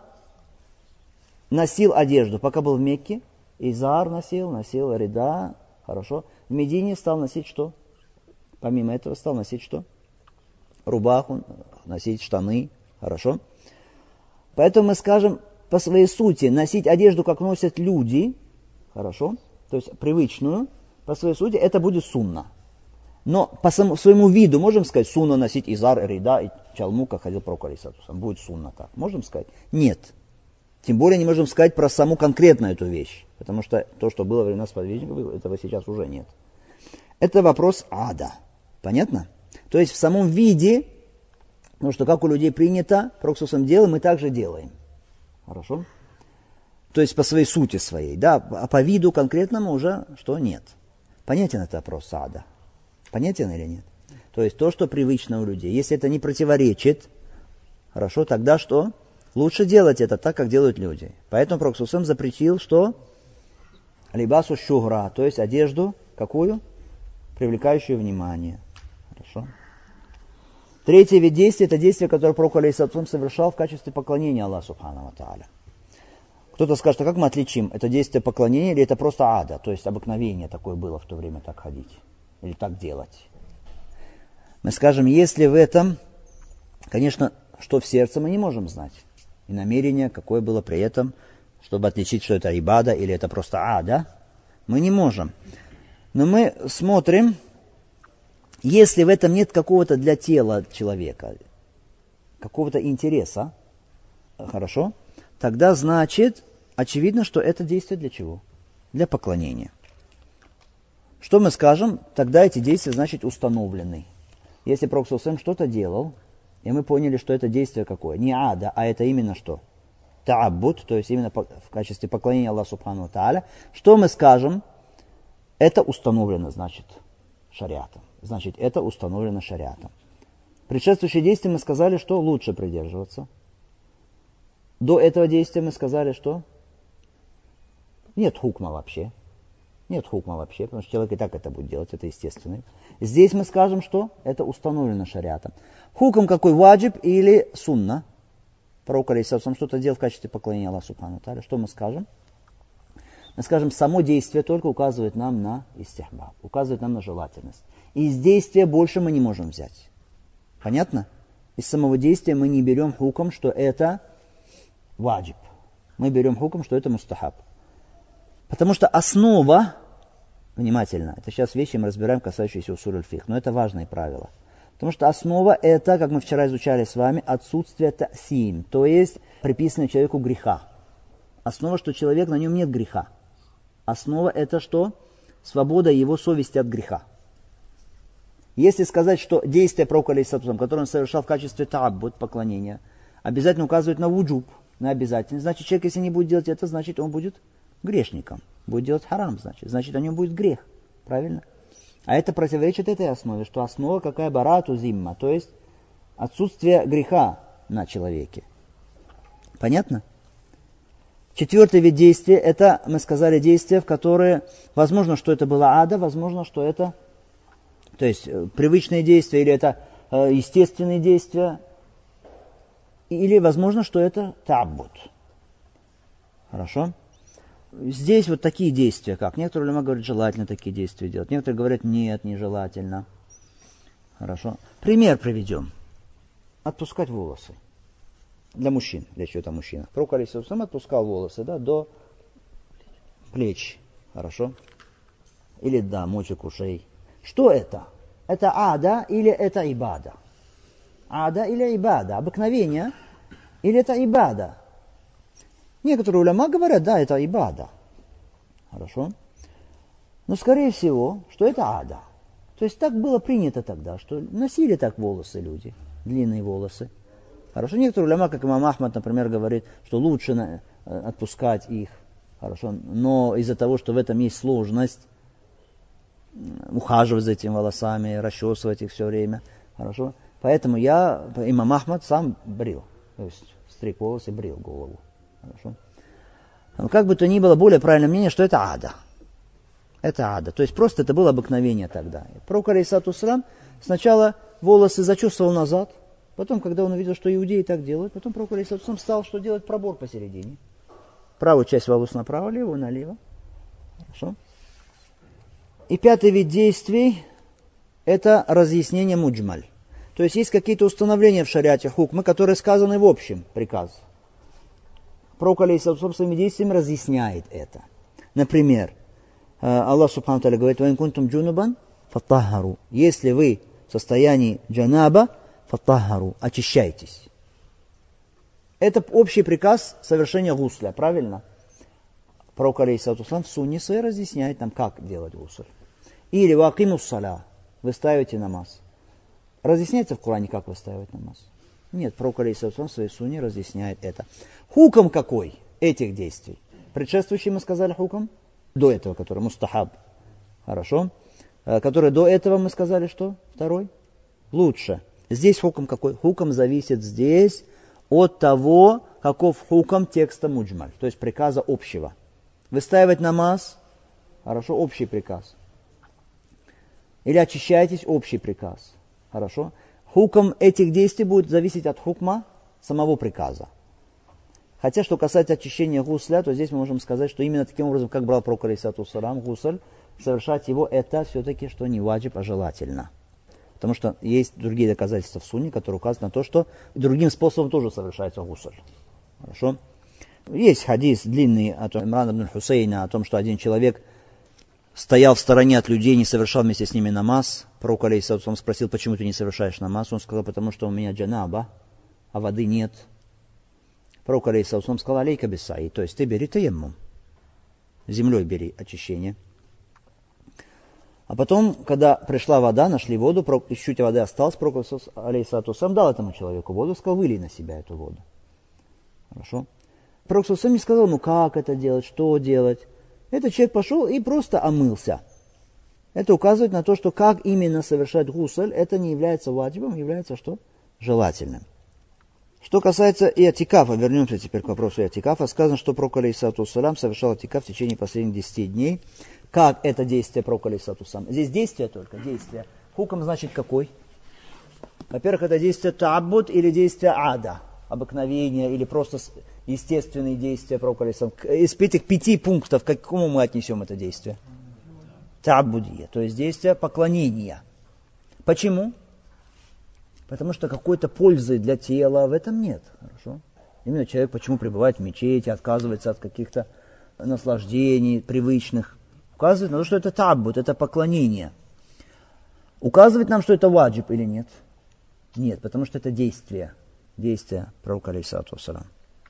носил одежду, пока был в Мекке. Изар носил рида. Хорошо. В Медине стал носить что? Помимо этого стал носить что? Рубаху, носить штаны. Хорошо. Поэтому мы скажем, по своей сути, носить одежду, как носят люди, хорошо, то есть привычную, по своей сути, это будет сунна. Но по своему виду можем сказать, сунна носить изар, рида и чалму, как ходил пророк алейхиссалату вассалям. Будет сунна так. Можем сказать? Нет. Тем более не можем сказать про саму конкретно эту вещь. Потому что то, что было во времена сподвижников, этого сейчас уже нет. Это вопрос ада. Понятно? То есть в самом виде, потому что как у людей принято, пророк делал, мы также делаем. Хорошо? То есть по своей сути своей, да, а по виду конкретному уже что нет. Понятен это вопрос ада? Понятен или нет? То есть то, что привычно у людей. Если это не противоречит, хорошо, тогда что? Лучше делать это так, как делают люди. Поэтому пророк запретил, что? Либасу шухра, то есть одежду, какую? Привлекающую внимание. Хорошо. Третий вид действия, это действие, которое пророк алейхиссалату совершал в качестве поклонения Аллаху Субхану ва Тааля. Кто-то скажет, а как мы отличим, это действие поклонения или это просто ада, то есть обыкновение такое было в то время так ходить или так делать. Мы скажем, если в этом, конечно, что в сердце мы не можем знать. И намерение, какое было при этом, чтобы отличить, что это ибада или это просто ада, мы не можем. Но мы смотрим, если в этом нет какого-то для тела человека, какого-то интереса, хорошо, тогда значит, очевидно, что это действие для чего? Для поклонения. Что мы скажем? Тогда эти действия, значит, установлены. Если Пророк ﷺ что-то делал, и мы поняли, что это действие какое? Не ада, а это именно что? Та'аббуд, то есть именно в качестве поклонения Аллаху Субхану Тааля. Что мы скажем? Это установлено, значит, шариатом. Значит, это установлено шариатом. Предшествующие действия мы сказали, что лучше придерживаться. До этого действия мы сказали, что нет хукма вообще. Нет хукма вообще, потому что человек и так это будет делать, это естественно. Здесь мы скажем, что это установлено шариатом. Хукм какой? Ваджиб или сунна? Пророк алейхиссалям что-то делал в качестве поклонения Аллаху Субхану Тааля. Что мы скажем? Мы скажем, само действие только указывает нам на истихбаб, указывает нам на желательность. И из действия больше мы не можем взять. Понятно? Из самого действия мы не берем хукм, что это ваджиб. Мы берем хукм, что это мустахаб. Потому что основа, внимательно, это сейчас вещи мы разбираем, касающиеся усуль аль-фикх, но это важные правила. Потому что основа это, как мы вчера изучали с вами, отсутствие та'сим, то есть приписанное человеку греха. Основа, что человек, на нем нет греха. Основа это что? Свобода его совести от греха. Если сказать, что действие пророка алейхиссалям, которое он совершал в качестве та'аббуд, поклонения, обязательно указывает на вуджуб, на обязательность, значит человек, если не будет делать это, значит он будет грешником. Будет делать харам, значит о нем будет грех. Правильно? А это противоречит этой основе, что основа какая? Барату зимма, то есть отсутствие греха на человеке. Понятно? Четвертый вид действия, это, мы сказали, действия, в которые, возможно, что это было ада, возможно, что это, то есть привычные действия, или это естественные действия, или, возможно, что это та'аббуд. Хорошо? Здесь вот такие действия, как некоторые улама говорят, желательно такие действия делать, некоторые говорят, нет, нежелательно. Хорошо. Пример приведем. Отпускать волосы. Для мужчин, речь идет о мужчинах. Пророк алейхиссалям отпускал волосы, да, до плеч. Хорошо. Или до мочек ушей. Что это? Это ада или это ибада? Ада или ибада? Обыкновение или это ибада? Некоторые уляма говорят, да, это ибада. Хорошо. Но скорее всего, что это ада. То есть так было принято тогда, что носили так волосы люди, длинные волосы. Хорошо. Некоторые уляма, как имам Ахмад, например, говорит, что лучше отпускать их. Хорошо. Но из-за того, что в этом есть сложность, ухаживать за этими волосами, расчесывать их все время. Хорошо. Поэтому имам Ахмад сам брил. То есть стриг волосы, брил голову. Хорошо. Но как бы то ни было, более правильное мнение, что это ада. Это ада. То есть просто это было обыкновение тогда. Пророк алейхиссалям сначала волосы зачесывал назад, потом, когда он увидел, что иудеи так делают, потом пророк алейхиссалям стал что делать? Пробор посередине. Правую часть волос направо, левую налево. Хорошо. И пятый вид действий – это разъяснение муджмаль. То есть есть какие-то установления в шариате хукмы, которые сказаны в общем приказе. Пророк алейхиссалям своими действиями разъясняет это. Например, Аллах Субхану Тааля говорит: «Ва ин кунтум джунубан фаттахару». Если вы в состоянии джанаба, фаттахару, очищайтесь. Это общий приказ совершения гусля, правильно? Пророк алейхиссалям в сунне своей разъясняет нам, как делать гусль. Или ва акимус саля, вы ставите намаз. Разъясняется в Коране, как выставить намаз? Нет, пророк алейхиссалям в своей сунне разъясняет это. Хукм какой этих действий? Предшествующий мы сказали хукм? До этого, который мустахаб. Хорошо. Который до этого мы сказали, что? Второй? Лучше. Здесь хукм какой? Хукм зависит здесь от того, каков хукм текста муджмаль. То есть приказа общего. Выстаивать намаз. Хорошо, общий приказ. Или очищайтесь, общий приказ. Хорошо. Хукм этих действий будет зависеть от хукма самого приказа. Хотя, что касается очищения гусля, то здесь мы можем сказать, что именно таким образом, как брал пророк алейхиссалям гусль, совершать его, это все-таки, что не ваджиб, а желательно. Потому что есть другие доказательства в сунне, которые указывают на то, что другим способом тоже совершается гусль. Хорошо. Есть хадис длинный от Имрана ибн Хусейна о том, что один человек стоял в стороне от людей, не совершал вместе с ними намаз. Пророк алейхиссалям спросил: почему ты не совершаешь намаз? Он сказал: потому что у меня джанаба, а воды нет. Пророк алейхиссалям сказал: алейка бисаи, то есть ты бери таяммум. Землей бери очищение. А потом, когда пришла вода, нашли воду, чуть-чуть воды осталось, пророк, алейхиссалату вассалям, дал этому человеку воду, сказал, вылей на себя эту воду. Хорошо? Пророк не сказал, ну как это делать, что делать. Этот человек пошел и просто омылся. Это указывает на то, что как именно совершать гусль, это не является ваджибом, является что? Желательным. Что касается иатикафа, вернемся теперь к вопросу иатикафа, сказано, что пророк алейхиссалату вассалям совершал иатикаф в течение последних 10 дней. Как это действие пророка алейхиссалату вассалям? Здесь действие только, действие. Хукм значит какой? Во-первых, это действие та'аббуд или действие ада, обыкновение или просто естественные действия пророка алейхиссалату вассалям. Из этих 5 пунктов, к какому мы отнесем это действие? Та'аббудия, то есть действие поклонения. Почему? Потому что какой-то пользы для тела в этом нет. Хорошо? Именно человек почему пребывает в мечети, отказывается от каких-то наслаждений привычных. Указывает на то, что это та'аббуд, это поклонение. Указывает нам, что это ваджиб или нет? Нет, потому что это действие. Действие пророка алейхиссалату вассалям.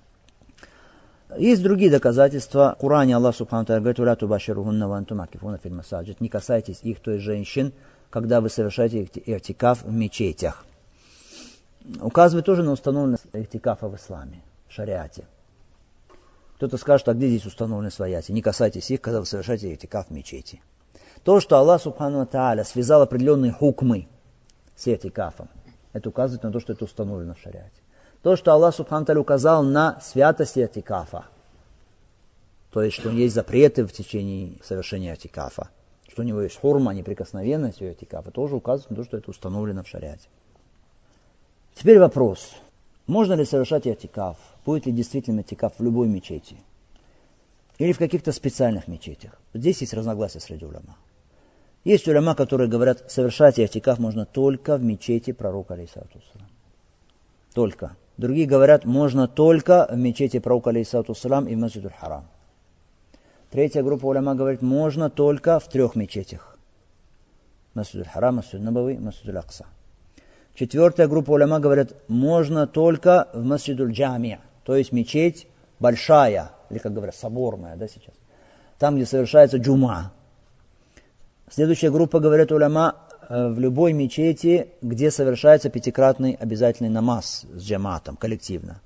Есть другие доказательства. В Коране Аллах субхану ва тааля говорит: «Ла тубаширухунна ва антум акифуна фил масаджид». Не касайтесь их, то есть женщин, когда вы совершаете и'тикаф в мечетях. Указывает тоже на установленность и'тикафа в исламе, в шариате. Кто-то скажет, а где здесь установленность в аяте? Не касайтесь их, когда вы совершаете и'тикаф в мечети. То, что Аллах субхану ва тааля связал определенные хукмы с и'тикафом, это указывает на то, что это установлено в шариате. То, что Аллах субхану ва тааля указал на святость и'тикафа, то есть, что есть запреты в течение совершения и'тикафа, что у него есть хурма, неприкосновенность и'тикафа, тоже указывает на то, что это установлено в шариате. Теперь вопрос. Можно ли совершать и'тикаф? Будет ли действительно и'тикаф в любой мечети? Или в каких-то специальных мечетях? Здесь есть разногласия среди уляма. Есть уляма, которые говорят, совершать и'тикаф можно только в мечети пророка алейхиссалату вассалям. Только. Другие говорят, можно только в мечети пророка алейхиссалату вассалям и в Масджид аль-Харам. Третья группа уляма говорит, можно только в 3 мечетях. Масджид аль-Харам, Масджид аль-Набави, Масджид аль-Акса. Четвертая группа уляма говорят, можно только в Масджид аль-Джами', то есть мечеть большая, или, как говорят, соборная, да, сейчас. Там, где совершается джума. Следующая группа, говорят уляма, в любой мечети, где совершается 5-кратный обязательный намаз с джаматом, коллективно.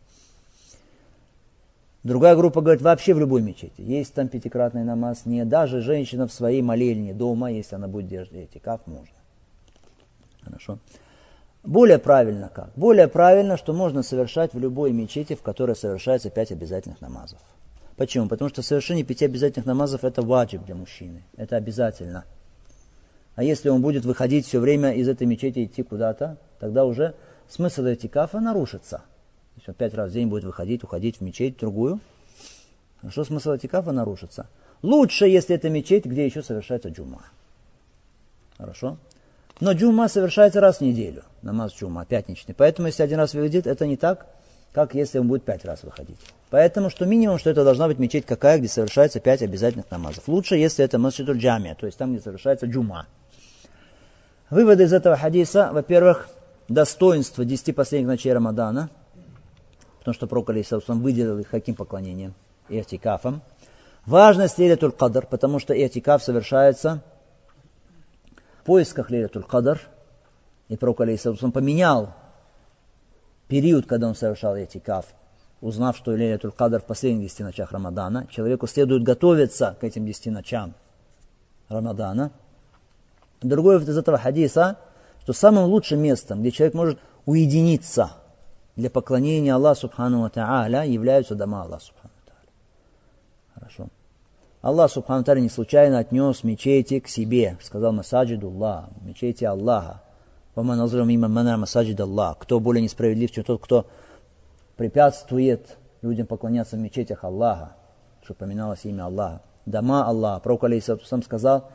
Другая группа говорит, вообще в любой мечети. Есть там 5-кратный намаз, не даже женщина в своей молельне дома, если она будет держать и'тикаф, можно. Хорошо. Более правильно как? Более правильно, что можно совершать в любой мечети, в которой совершается 5 обязательных намазов. Почему? Потому что совершение 5 обязательных намазов это ваджиб для мужчины. Это обязательно. А если он будет выходить все время из этой мечети идти куда-то, тогда уже смысл и'тикафа нарушится. То есть он 5 раз в день будет выходить, уходить в мечеть другую. Что смысл и'тикафа нарушится? Лучше, если это мечеть, где еще совершается джума. Хорошо? Но джума совершается раз в неделю. Намаз джума, пятничный. Поэтому, если 1 раз выходит, это не так, как если он будет 5 раз выходить. Поэтому, что минимум, что это должна быть мечеть какая, где совершается 5 обязательных намазов. Лучше, если это Масджид аль-Джамия, то есть там, где совершается джума. Выводы из этого хадиса, во-первых, достоинство 10 последних ночей Рамадана, потому что пророк алейхиссалату вассалям выделил их каким поклонением? И'тикафом. Важность Лейлатуль Кадр, потому что и'тикаф совершается в поисках Лейлатуль Кадр, и пророк алейхиссалату вассалям поменял период, когда он совершал и'тикаф, узнав, что Лейлатуль Кадр в последних 10 ночах Рамадана. Человеку следует готовиться к этим 10 ночам Рамадана. Другое из этого хадиса, что самым лучшим местом, где человек может уединиться для поклонения Аллаху субхану ва тааля, являются дома Аллаха субхану ва тааля. Хорошо. Аллах субхану ва тааля не случайно отнес мечети к себе. Сказал масаджидуллах, мечети Аллаха. Ваман азлам мимман мана масаджид Аллах. Кто более несправедлив, чем тот, кто препятствует людям поклоняться в мечетях Аллаха, что упоминалось имя Аллаха. Дома Аллаха. Пророк алейхиссалату вассалям сказал,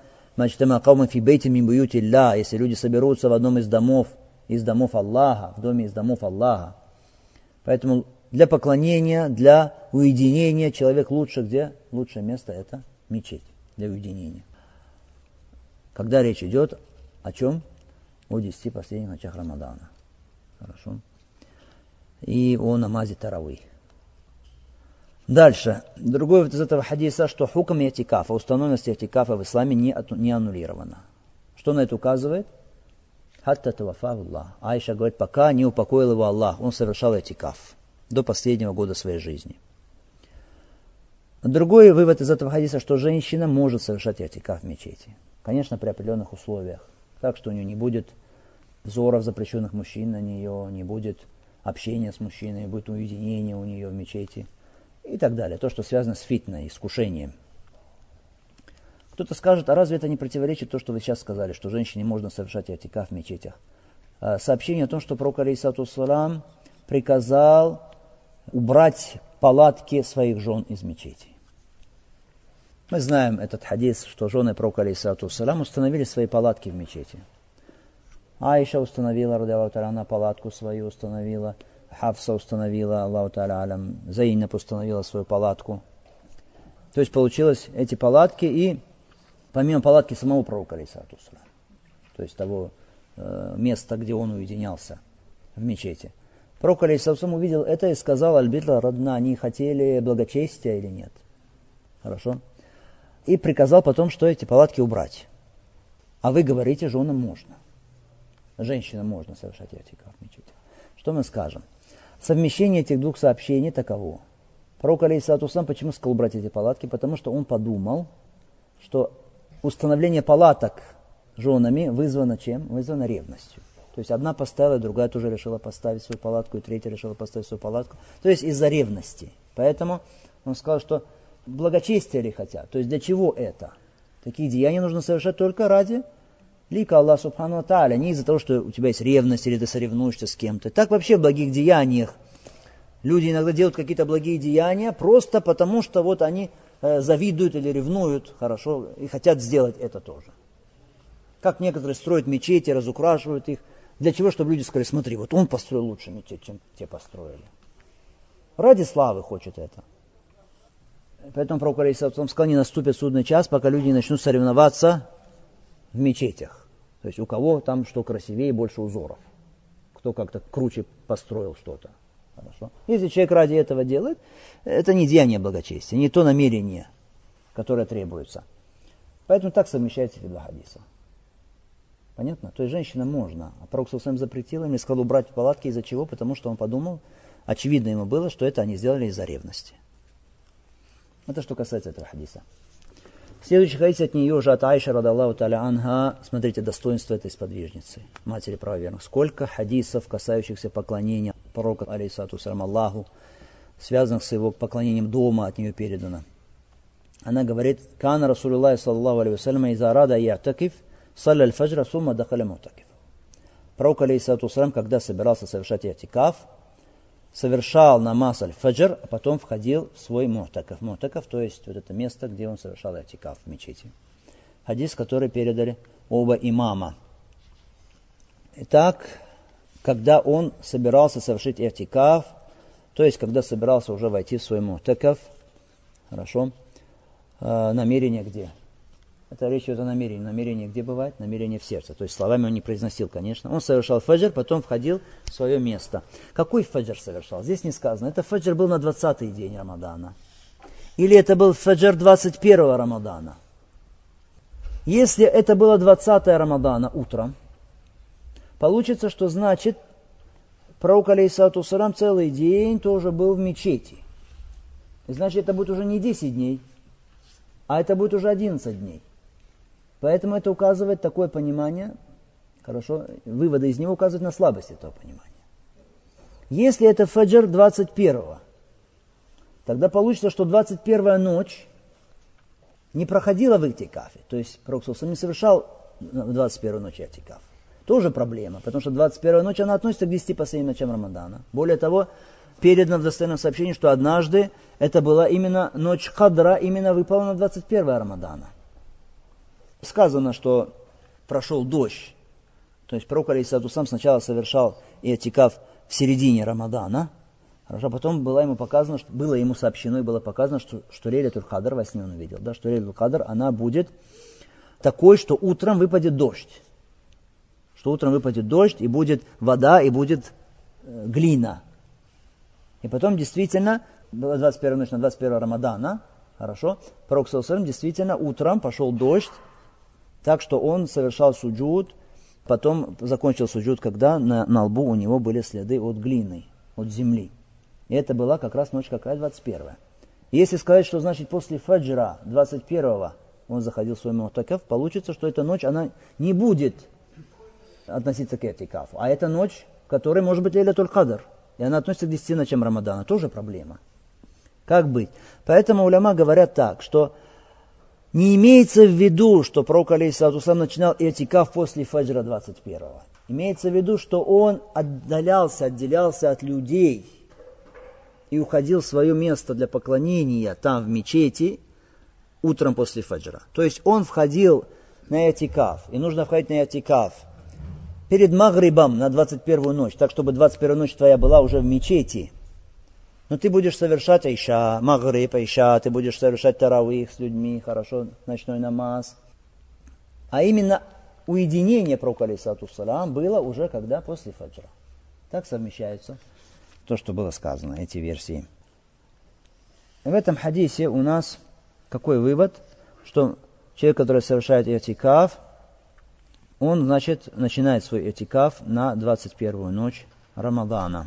если люди соберутся в одном из домов Аллаха, в доме из домов Аллаха. Поэтому для поклонения, для уединения человек лучше где? Лучшее место это мечеть для уединения. Когда речь идет о чем? О 10 последних ночах Рамадана. Хорошо. И о намазе таравih. Дальше. Другое из этого хадиса, что хукм и'тикафа, установленность и'тикафа в исламе не аннулирована. Что на это указывает? Хатта тавафаху Аллах. Айша говорит, пока не упокоил его Аллах, он совершал этикаф до последнего года своей жизни. Другой вывод из этого хадиса, что женщина может совершать этикаф в мечети. Конечно, при определенных условиях. Так что у нее не будет взоров запрещенных мужчин на нее, не будет общения с мужчиной, будет уединение у нее в мечети и так далее. То, что связано с фитной, искушением. Кто-то скажет, а разве это не противоречит то, что вы сейчас сказали, что женщине можно совершать этикаф в мечетях? Сообщение о том, что пророк алейхиссалату вассалам приказал убрать палатки своих жен из мечети. Мы знаем этот хадис, что жены пророка алейхиссалату вассалам установили свои палатки в мечети. Аиша установила, радиаллаху та'аля анха, палатку свою установила, Хафса установила, Аллаху та'аля алям, Зайнаб установила свою палатку. То есть получилось эти палатки и помимо палатки самого пророка алейхиссалату вассалам, то есть того места, где он уединялся в мечети. Пророк алейхиссалату вассалам увидел это и сказал: «Аль-битла радна», они хотели благочестия или нет? Хорошо. И приказал потом, что эти палатки убрать. А вы говорите, женам можно. Женщинам можно совершать этикаф в мечети. Что мы скажем? Совмещение этих двух сообщений таково. Пророк алейхиссалату вассалам почему сказал убрать эти палатки? Потому что он подумал, что установление палаток женами вызвано чем? Вызвано ревностью. То есть одна поставила, другая тоже решила поставить свою палатку, и третья решила поставить свою палатку. То есть из-за ревности. Поэтому он сказал, что благочестие ли хотят. То есть для чего это? Такие деяния нужно совершать только ради лика Аллаха субхану ва тааля, не из-за того, что у тебя есть ревность или ты соревнуешься с кем-то. Так вообще в благих деяниях люди иногда делают какие-то благие деяния просто потому, что вот они завидуют или ревнуют, хорошо, и хотят сделать это тоже. Как некоторые строят мечети, разукрашивают их. Для чего? Чтобы люди сказали: смотри, вот он построил лучше мечеть, чем те построили. Ради славы хочет это. Поэтому пророк алейхиссалату вассалам сказал: не наступит судный час, пока люди не начнут соревноваться в мечетях. То есть у кого там что красивее, больше узоров. Кто как-то круче построил что-то. Хорошо. Если человек ради этого делает, это не деяние благочестия, не то намерение, которое требуется. Поэтому так совмещается эти два хадиса. Понятно? То есть женщинам можно. А пророк саллаллаху алейхи ва саллям запретил им и сказал убрать палатки. Из-за чего? Потому что он подумал, очевидно ему было, что это они сделали из-за ревности. Это что касается этого хадиса. Следующий хадис от нее уже от Аиши радаллаху та'аля анха. Смотрите достоинство этой сподвижницы, матери правоверных. Сколько хадисов, касающихся поклонения пророка алейхиссалату вассалям Аллаху, связанных с его поклонением дома, от нее передано. Она говорит: «Кана Расулуллахи саллаллаху алейхи вассалям иза арада я'такиф салля аль-фаджра сумма дахаля мутакиф». Пророк алейхиссалату вассалям, когда собирался совершать и'тикаф, совершал намаз аль-фаджр, а потом входил в свой мутакаф. Мутакаф, то есть вот это место, где он совершал и'тикаф в мечети. Хадис, который передали оба имама. Итак, когда он собирался совершить и'тикаф, то есть когда собирался уже войти в свой мутакаф, хорошо, намерение где? Это речь идет о намерении. Намерение где бывает? Намерение в сердце. То есть словами он не произносил, конечно. Он совершал фаджр, потом входил в свое место. Какой фаджр совершал? Здесь не сказано. Это фаджр был на 20-й день Рамадана. Или это был фаджр 21-го Рамадана. Если это было 20-е Рамадана утром, получится, что значит пророк алейхиссалату вассалям целый день тоже был в мечети. И значит, это будет уже не 10 дней, а это будет уже 11 дней. Поэтому это указывает такое понимание, хорошо, выводы из него указывают на слабость этого понимания. Если это фаджр 21-го, тогда получится, что 21-я ночь не проходила в и'тикафе. То есть пророк саллаллаху алейхи ва саллям не совершал в 21-ю ночь и'тикаф. Тоже проблема, потому что 21-я ночь, она относится к 10 последним ночам Рамадана. Более того, передано в достоверном сообщении, что однажды это была именно ночь Кадра, именно выполнена 21-я Рамадана. Сказано, что прошел дождь. То есть пророк алейхиссалату вассалям сначала совершал и'тикаф в середине Рамадана, а потом было ему сообщено и было показано, что Лейлятуль Кадр, во сне он увидел, да, что Лейлятуль Кадр, она будет такой, что утром выпадет дождь. Что утром выпадет дождь, и будет вода, и будет глина. И потом действительно, была 21 ночь на 21 Рамадана, хорошо, пророк саллаллаху алейхи ва саллям действительно утром пошел дождь, Так что он совершал суджуд, потом закончил суджуд, когда на лбу у него были следы от глины, от земли. И это была как раз ночь какая? 21-я. Если сказать, что значит после фаджра 21-го он заходил в свой му'такаф, получится, что эта ночь, она не будет относиться к этикафу. А это ночь, которая может быть лейлятуль кадр. И она относится к 10 ночам Рамадана. Тоже проблема. Как быть? Поэтому уляма говорят так, что не имеется в виду, что пророк алейхиссалату вассалам начинал этикаф после фаджра 21-го. Имеется в виду, что он отделялся от людей и уходил в свое место для поклонения там в мечети утром после фаджра. То есть он входил на этикаф, и нужно входить на этикаф перед магрибом на 21-ю ночь, так чтобы 21-я ночь твоя была уже в мечети. Но ты будешь совершать айша, магриб, айша, ты будешь совершать таравих с людьми, хорошо, ночной намаз. А именно уединение пророка алейхиссалату вассалям было уже когда? После фаджра. Так совмещаются то, что было сказано, эти версии. В этом хадисе у нас какой вывод? Что человек, который совершает этикаф, он, значит, начинает свой этикаф на 21-ю ночь Рамадана.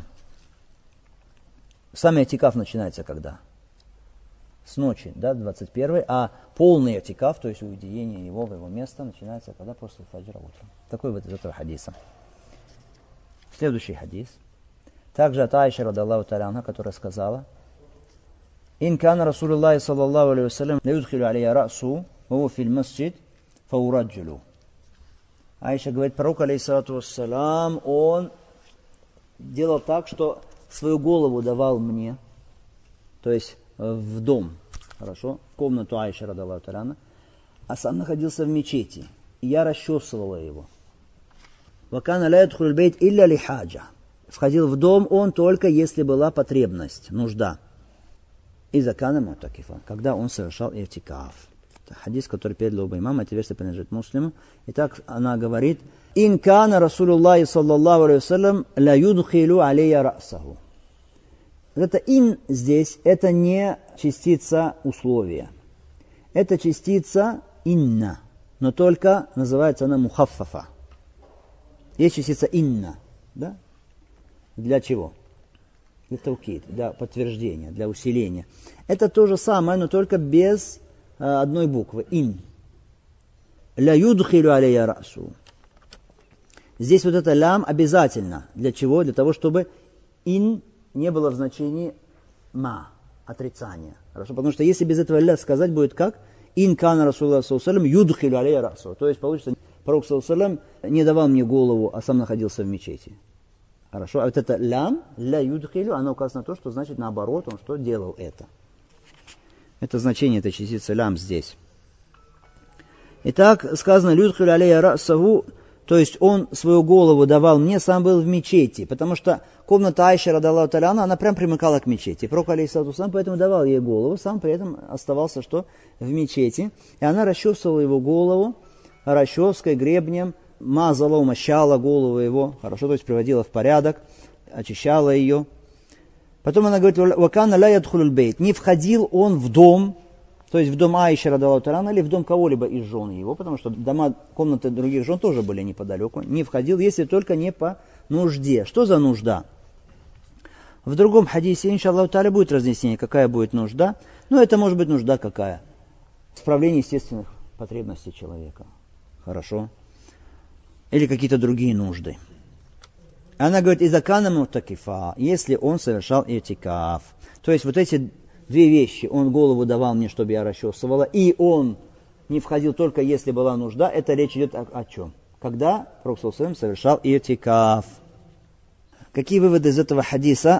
Сам этикаф начинается когда? С ночи, да, 21-й, а полный этикаф, то есть уединение его в его место, начинается когда? После фаджра утром. Такой вот из этого хадиса. Следующий хадис. Также от Аиши радаллаху та'аля анха, которая сказала: «Ин кана Расулуллахи саллаллаху алейхи вассалям ла юдхилу алейя расу, ва хуа фил масджид, фа ураджулу». Аиша говорит, пророк алейхиссалату вассалям, он делал так, что свою голову давал мне, то есть в дом, хорошо, в комнату Аиши радаллаху та'аля анха, а сам находился в мечети, и я расчесывала его. «Ва кана ла ядхулу аль-бейт илля ли хаджа». Входил в дом он только если была потребность, нужда. И закана му'такифа, когда он совершал этикаф. Это хадис, который передал оба имама, эта версия принадлежит муслиму. Итак, она говорит: «Ин кана Расулуллахи саллаллаху алейхи вассалям ла юдхилу алейя расаху». Это «ин» здесь, это не частица условия. Это частица «инна», но только называется она мухаффафа. Есть частица «инна», да? Для чего? Для таукид, для подтверждения, для усиления. Это то же самое, но только без одной буквы. Ин. Ля юдхилю алейя расу. Здесь вот это лям обязательно. Для чего? Для того, чтобы ин не было в значении ма, отрицания. Хорошо? Потому что если без этого ля сказать будет как? Ин кана Расулуллах саллаллаху алейхи ва саллям юдхилю алейя расу. То есть получится, пророк саллаллаху алейхи ва саллям не давал мне голову, а сам находился в мечети. Хорошо, а вот это лям, ля юдхилю, оно указано на то, что значит наоборот, он что делал это. Это значение этой частицы лям здесь. Итак, сказано юдхилю алейя расаху, то есть он свою голову давал мне, сам был в мечети, потому что комната Аиши радаллаху та'аля анха, она прям примыкала к мечети. Пророк алейхиссалату вассалям поэтому давал ей голову, сам при этом оставался что? В мечети. И она расчесывала его голову расческой, гребнем, мазала, умощала голову его, хорошо, то есть приводила в порядок, очищала ее. Потом она говорит: «Вакана ля ядхулул бейт». Не входил он в дом, то есть в дом Аиши радаллаху та'аля анха или в дом кого-либо из жен его, потому что дома, комнаты других жен тоже были неподалеку. Не входил, если только не по нужде. Что за нужда? В другом хадисе, иншаллаху та'аля, будет разъяснение, какая будет нужда. Но это может быть нужда какая? Справление естественных потребностей человека. Хорошо. Или какие-то другие нужды. Она говорит: «Изакана му'такифа», если он совершал этикаф. То есть вот эти две вещи, он голову давал мне, чтобы я расчесывала, и он не входил только если была нужда, это речь идет о чем? Когда пророк саллаллаху алейхи ва саллям совершал этикаф. Какие выводы из этого хадиса?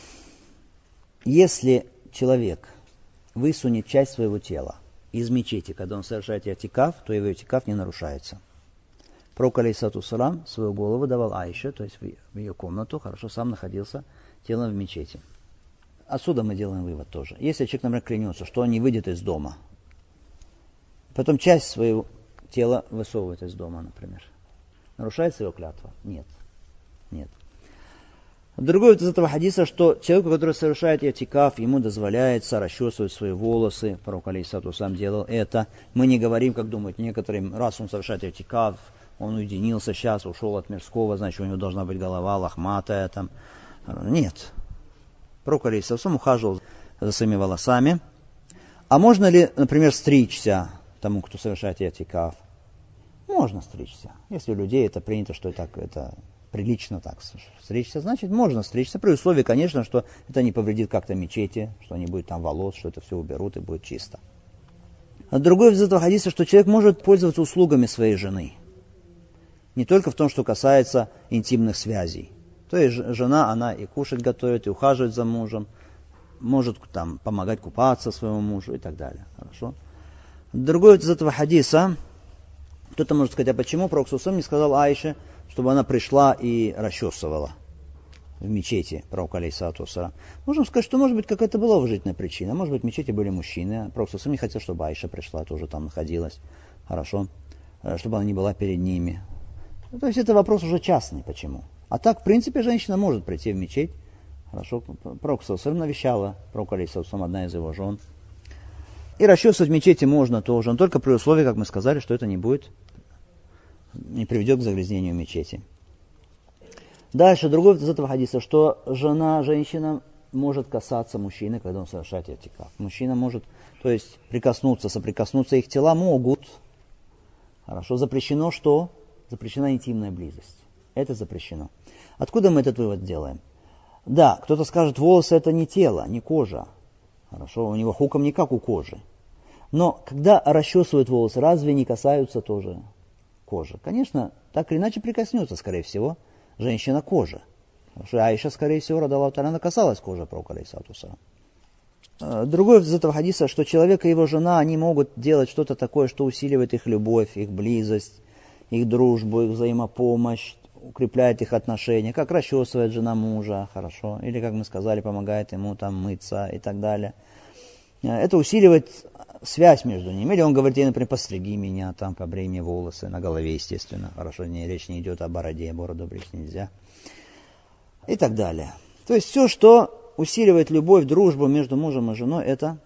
Если человек высунет часть своего тела из мечети, когда он совершает этикаф, то его этикаф не нарушается. Пророк алейхиссалату вассалям свою голову давал Аише, то есть в ее комнату, хорошо, сам находился телом в мечети. Отсюда мы делаем вывод тоже. Если человек, например, клянется, что он не выйдет из дома, потом часть своего тела высовывает из дома, например, нарушается его клятва? Нет. Нет. Другой из этого хадиса, что человеку, который совершает иатикаф, ему дозволяется расчесывать свои волосы. Пророк алейхиссалату вассалям делал это. Мы не говорим, как думают некоторые, раз он совершает иатикаф, он уединился сейчас, ушел от мирского, значит, у него должна быть голова лохматая. Там. Нет. Пророк алейхиссалату вассалям ухаживал за своими волосами. А можно ли, например, стричься тому, кто совершает иатикаф? Можно стричься. Если у людей это принято, что это прилично так стричься, значит, можно стричься, при условии, конечно, что это не повредит как-то мечети, что не будет там волос, что это все уберут и будет чисто. А другой из этого хадиса, что человек может пользоваться услугами своей жены. Не только в том, что касается интимных связей. То есть жена, она и кушать готовит, и ухаживает за мужем, может там помогать купаться своему мужу и так далее. Хорошо. Другой из этого хадиса, кто-то может сказать, а почему пророк не сказал Аише, чтобы она пришла и расчесывала в мечети, пророк алейхиссалату вассалям. Можем сказать, что может быть какая-то была уважительная причина. Может быть, в мечети были мужчины. Пророк не хотел, чтобы Аиша пришла, тоже там находилась. Хорошо. Чтобы она не была перед ними. То есть это вопрос уже частный, почему. А так, в принципе, женщина может прийти в мечеть. Хорошо. Пророк навещала, пророк алейхиссалату одна из его жен. И расчесывать в мечети можно тоже, но только при условии, как мы сказали, что это не приведет к загрязнению мечети. Дальше, другой из этого хадиса, что женщина может касаться мужчины, когда он совершает иатикаф. Мужчина может, то есть соприкоснуться, их тела могут. Хорошо, запрещено что? Запрещена интимная близость. Это запрещено. Откуда мы этот вывод делаем? Да, кто-то скажет, волосы это не тело, не кожа. Хорошо, у него хуком не как у кожи. Но когда расчесывают волосы, разве не касаются тоже кожи? Конечно, так или иначе прикоснется, скорее всего, женщина кожи. Потому что Аиша, скорее всего, радаллаху та'аля, она касалась кожи пророка алейхиссалату вассалям. Другое из этого хадиса, что человек и его жена, они могут делать что-то такое, что усиливает их любовь, их близость, их дружбу, их взаимопомощь, укрепляет их отношения, как расчесывает жена мужа, хорошо, или, как мы сказали, помогает ему там мыться и так далее. Это усиливает связь между ними. Или он говорит ей, например, постриги меня, там, побрей мне волосы, на голове, естественно, хорошо, речь не идет о бороде, бороду брить нельзя. И так далее. То есть все, что усиливает любовь, дружбу между мужем и женой, это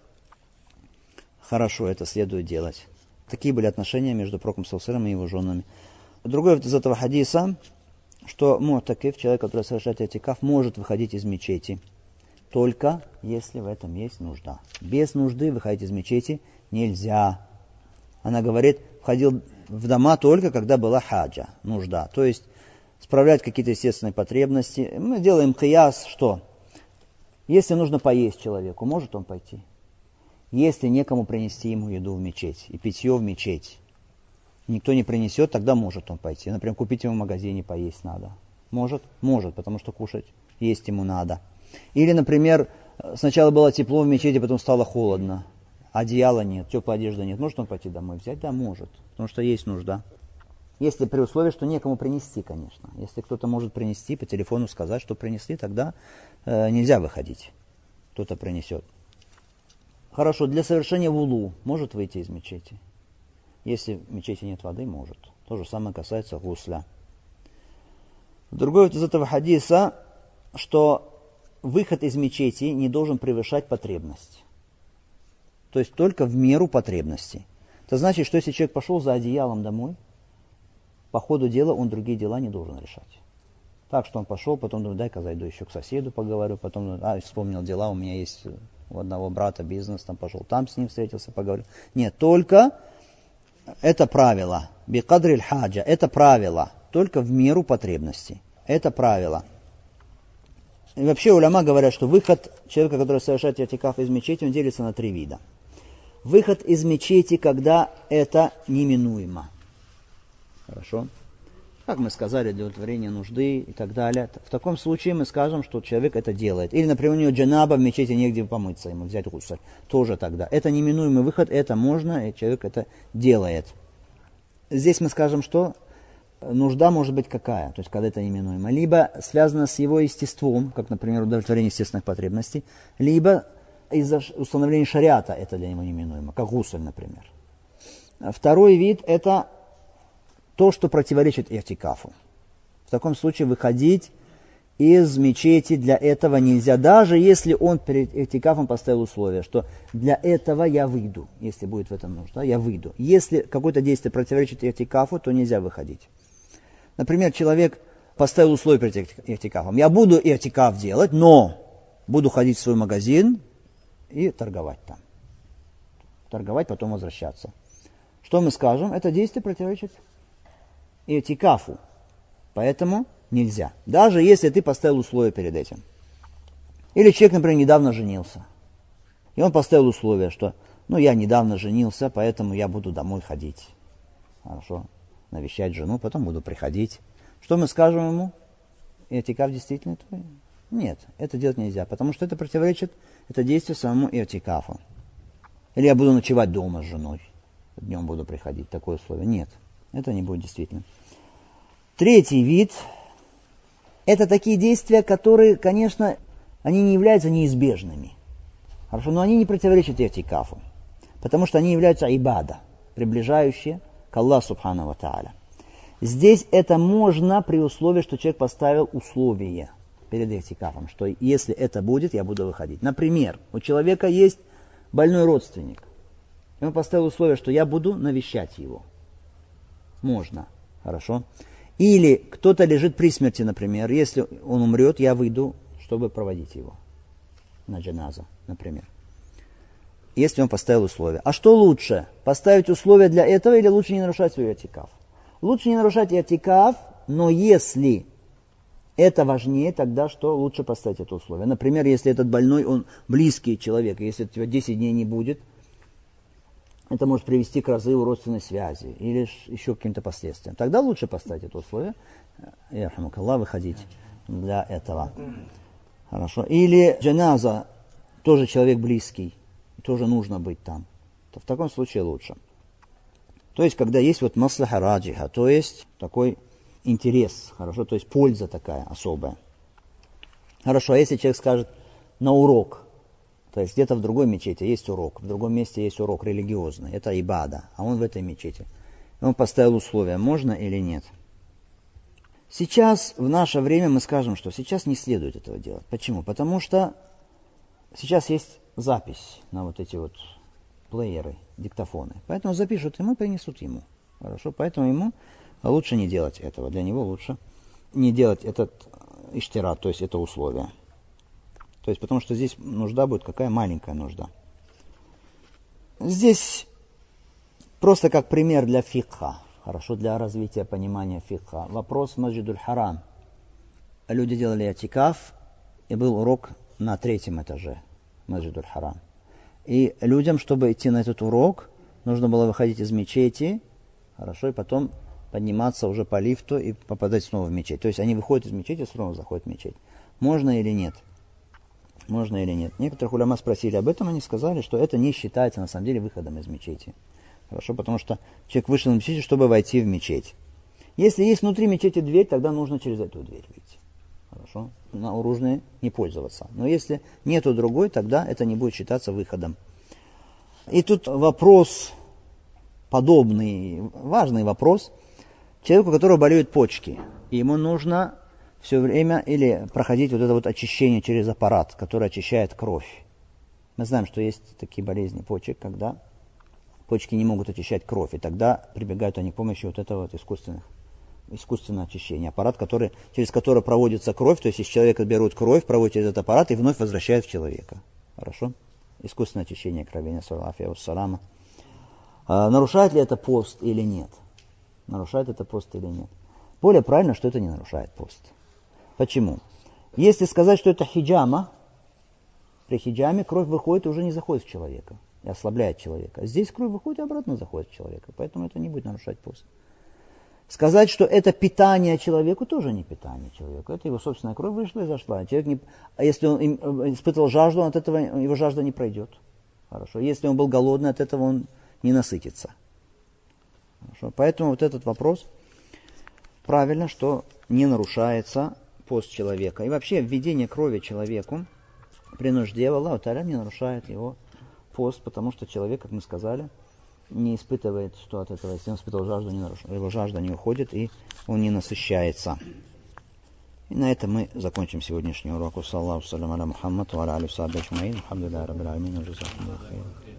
хорошо, это следует делать. Такие были отношения между пророком ﷺ и его женами. Другой из этого хадиса, что му'такиф, человек, который совершает иатикаф, может выходить из мечети, только если в этом есть нужда. Без нужды выходить из мечети нельзя. Она говорит, входил в дома только когда была хаджа, нужда. То есть справлять какие-то естественные потребности. Мы делаем кияс, что? Если нужно поесть человеку, может он пойти? Если некому принести ему еду в мечеть и питье в мечеть, никто не принесет, тогда может он пойти. Например, купить ему в магазине, поесть надо. Может? Может, потому что кушать, есть ему надо. Или, например, сначала было тепло в мечети, потом стало холодно. Одеяла нет, теплой одежды нет. Может он пойти домой взять? Да, может. Потому что есть нужда. Если при условии, что некому принести, конечно. Если кто-то может принести, по телефону сказать, что принесли, тогда нельзя выходить. Кто-то принесет. Хорошо, для совершения вулу может выйти из мечети. Если в мечети нет воды, может. То же самое касается гусля. Другой из этого хадиса, что выход из мечети не должен превышать потребность. То есть только в меру потребности. Это значит, что если человек пошел за одеялом домой, по ходу дела он другие дела не должен решать. Так что он пошел, потом думает, дай-ка зайду еще к соседу поговорю, потом вспомнил дела, у меня есть у одного брата бизнес, там пошел, там с ним встретился, поговорил. Нет, только это правило. Бикадриль хаджа, это правило. Только в меру потребности. Это правило. И вообще уляма говорят, что выход человека, который совершает иатикаф из мечети, он делится на 3 вида. Выход из мечети, когда это неминуемо. Хорошо? Как мы сказали, для удовлетворения нужды и так далее. В таком случае мы скажем, что человек это делает. Или, например, у него джанаба, в мечети негде помыться, ему взять гусль. Тоже тогда. Это неминуемый выход, это можно, и человек это делает. Здесь мы скажем, что нужда может быть какая, то есть когда это неминуемо. Либо связано с его естеством, как, например, удовлетворение естественных потребностей, либо из-за установления шариата это для него неминуемо, как гусль, например. Второй вид это то, что противоречит иатикафу. В таком случае выходить из мечети для этого нельзя, даже если он перед этикафом поставил условие, что для этого я выйду, если будет в этом нужда, я выйду. Если какое-то действие противоречит этикафу, то нельзя выходить. Например, человек поставил условие перед этикафом, я буду этикаф делать, но буду ходить в свой магазин и торговать там. Торговать, потом возвращаться. Что мы скажем? Это действие противоречит этикафу, поэтому нельзя. Даже если ты поставил условия перед этим. Или человек, например, недавно женился. И он поставил условие, что я недавно женился, поэтому я буду домой ходить. Хорошо. Навещать жену, потом буду приходить. Что мы скажем ему? Этикаф действительно твой? Нет, это делать нельзя, потому что это противоречит, это действие самому этикафу. Или я буду ночевать дома с женой. Днем буду приходить. Такое условие. Нет, это не будет действительно. Третий вид. Это такие действия, которые, конечно, они не являются неизбежными. Хорошо, но они не противоречат этикафу. Потому что они являются ибада, приближающие к Аллаху Субхану ва Тааля. Здесь это можно при условии, что человек поставил условие перед этикафом, что если это будет, я буду выходить. Например, у человека есть больной родственник. И он поставил условие, что я буду навещать его. Можно. Хорошо. Или кто-то лежит при смерти, например. Если он умрет, я выйду, чтобы проводить его на джаназа, например. Если он поставил условия. А что лучше? Поставить условия для этого или лучше не нарушать свой этикаф? Лучше не нарушать этикаф, но если это важнее, тогда что лучше поставить это условие? Например, если этот больной, он близкий человек, если у тебя 10 дней не будет, это может привести к разрыву родственной связи или еще к каким-то последствиям. Тогда лучше поставить это условие, ярхамукаллах, выходить для этого. Хорошо. Или джаназа, тоже человек близкий, тоже нужно быть там. То в таком случае лучше. То есть, когда есть вот маслаха раджиха, то есть такой интерес, хорошо, то есть польза такая особая. Хорошо, а если человек скажет на урок, то есть где-то в другой мечети есть урок, в другом месте есть урок религиозный, это ибада, а он в этой мечети. И он поставил условия, можно или нет. Сейчас, в наше время, мы скажем, что сейчас не следует этого делать. Почему? Потому что сейчас есть запись на вот эти вот плееры, диктофоны. Поэтому запишут ему, принесут ему. Хорошо, поэтому ему лучше не делать этого. Для него лучше не делать этот иштират, то есть это условие. То есть, потому что здесь нужда будет какая маленькая нужда. Здесь просто как пример для фикха, хорошо, для развития понимания фикха. Вопрос Масджидуль Харам. Люди делали атикаф, и был урок на 3-м этаже Масджидуль Харам. И людям, чтобы идти на этот урок, нужно было выходить из мечети, хорошо, и потом подниматься уже по лифту и попадать снова в мечеть. То есть они выходят из мечети, снова заходят в мечеть. Можно или нет? Можно или нет? Некоторых уляма спросили об этом, они сказали, что это не считается на самом деле выходом из мечети. Хорошо, потому что человек вышел из мечети, чтобы войти в мечеть. Если есть внутри мечети дверь, тогда нужно через эту дверь выйти. Хорошо? Наружной не пользоваться. Но если нету другой, тогда это не будет считаться выходом. И тут вопрос подобный, важный вопрос. Человеку, у которого болеют почки, и ему нужно все время или проходить вот это вот очищение через аппарат, который очищает кровь. Мы знаем, что есть такие болезни почек, когда почки не могут очищать кровь, и тогда прибегают они к помощи вот этого вот искусственного очищения. Аппарат, через который проводится кровь, то есть из человека берут кровь, проводят через этот аппарат и вновь возвращают в человека. Хорошо? Искусственное очищение крови. Нарушает ли это пост или нет? Нарушает это пост или нет? Более правильно, что это не нарушает пост. Почему? Если сказать, что это хиджама, при хиджаме кровь выходит и уже не заходит в человека, и ослабляет человека. Здесь кровь выходит и обратно заходит в человека, поэтому это не будет нарушать пост. Сказать, что это питание человеку, тоже не питание человеку. Это его собственная кровь вышла и зашла. А если он испытывал жажду, от этого его жажда не пройдет. Хорошо. Если он был голодный, от этого он не насытится. Хорошо. Поэтому вот этот вопрос правильно, что не нарушается пост человека. И вообще введение крови человеку при нужде в Аллаху Тааля не нарушает его пост, потому что человек, как мы сказали, не испытывает, что от этого, если он испытывал жажду, его жажда не уходит, и он не насыщается. И на этом мы закончим сегодняшний урок. Саллаллаху салям аля Мухаммад ва аля алейхи ва сахбихи аджмаин. Алхамдулиллахи раббил аламин.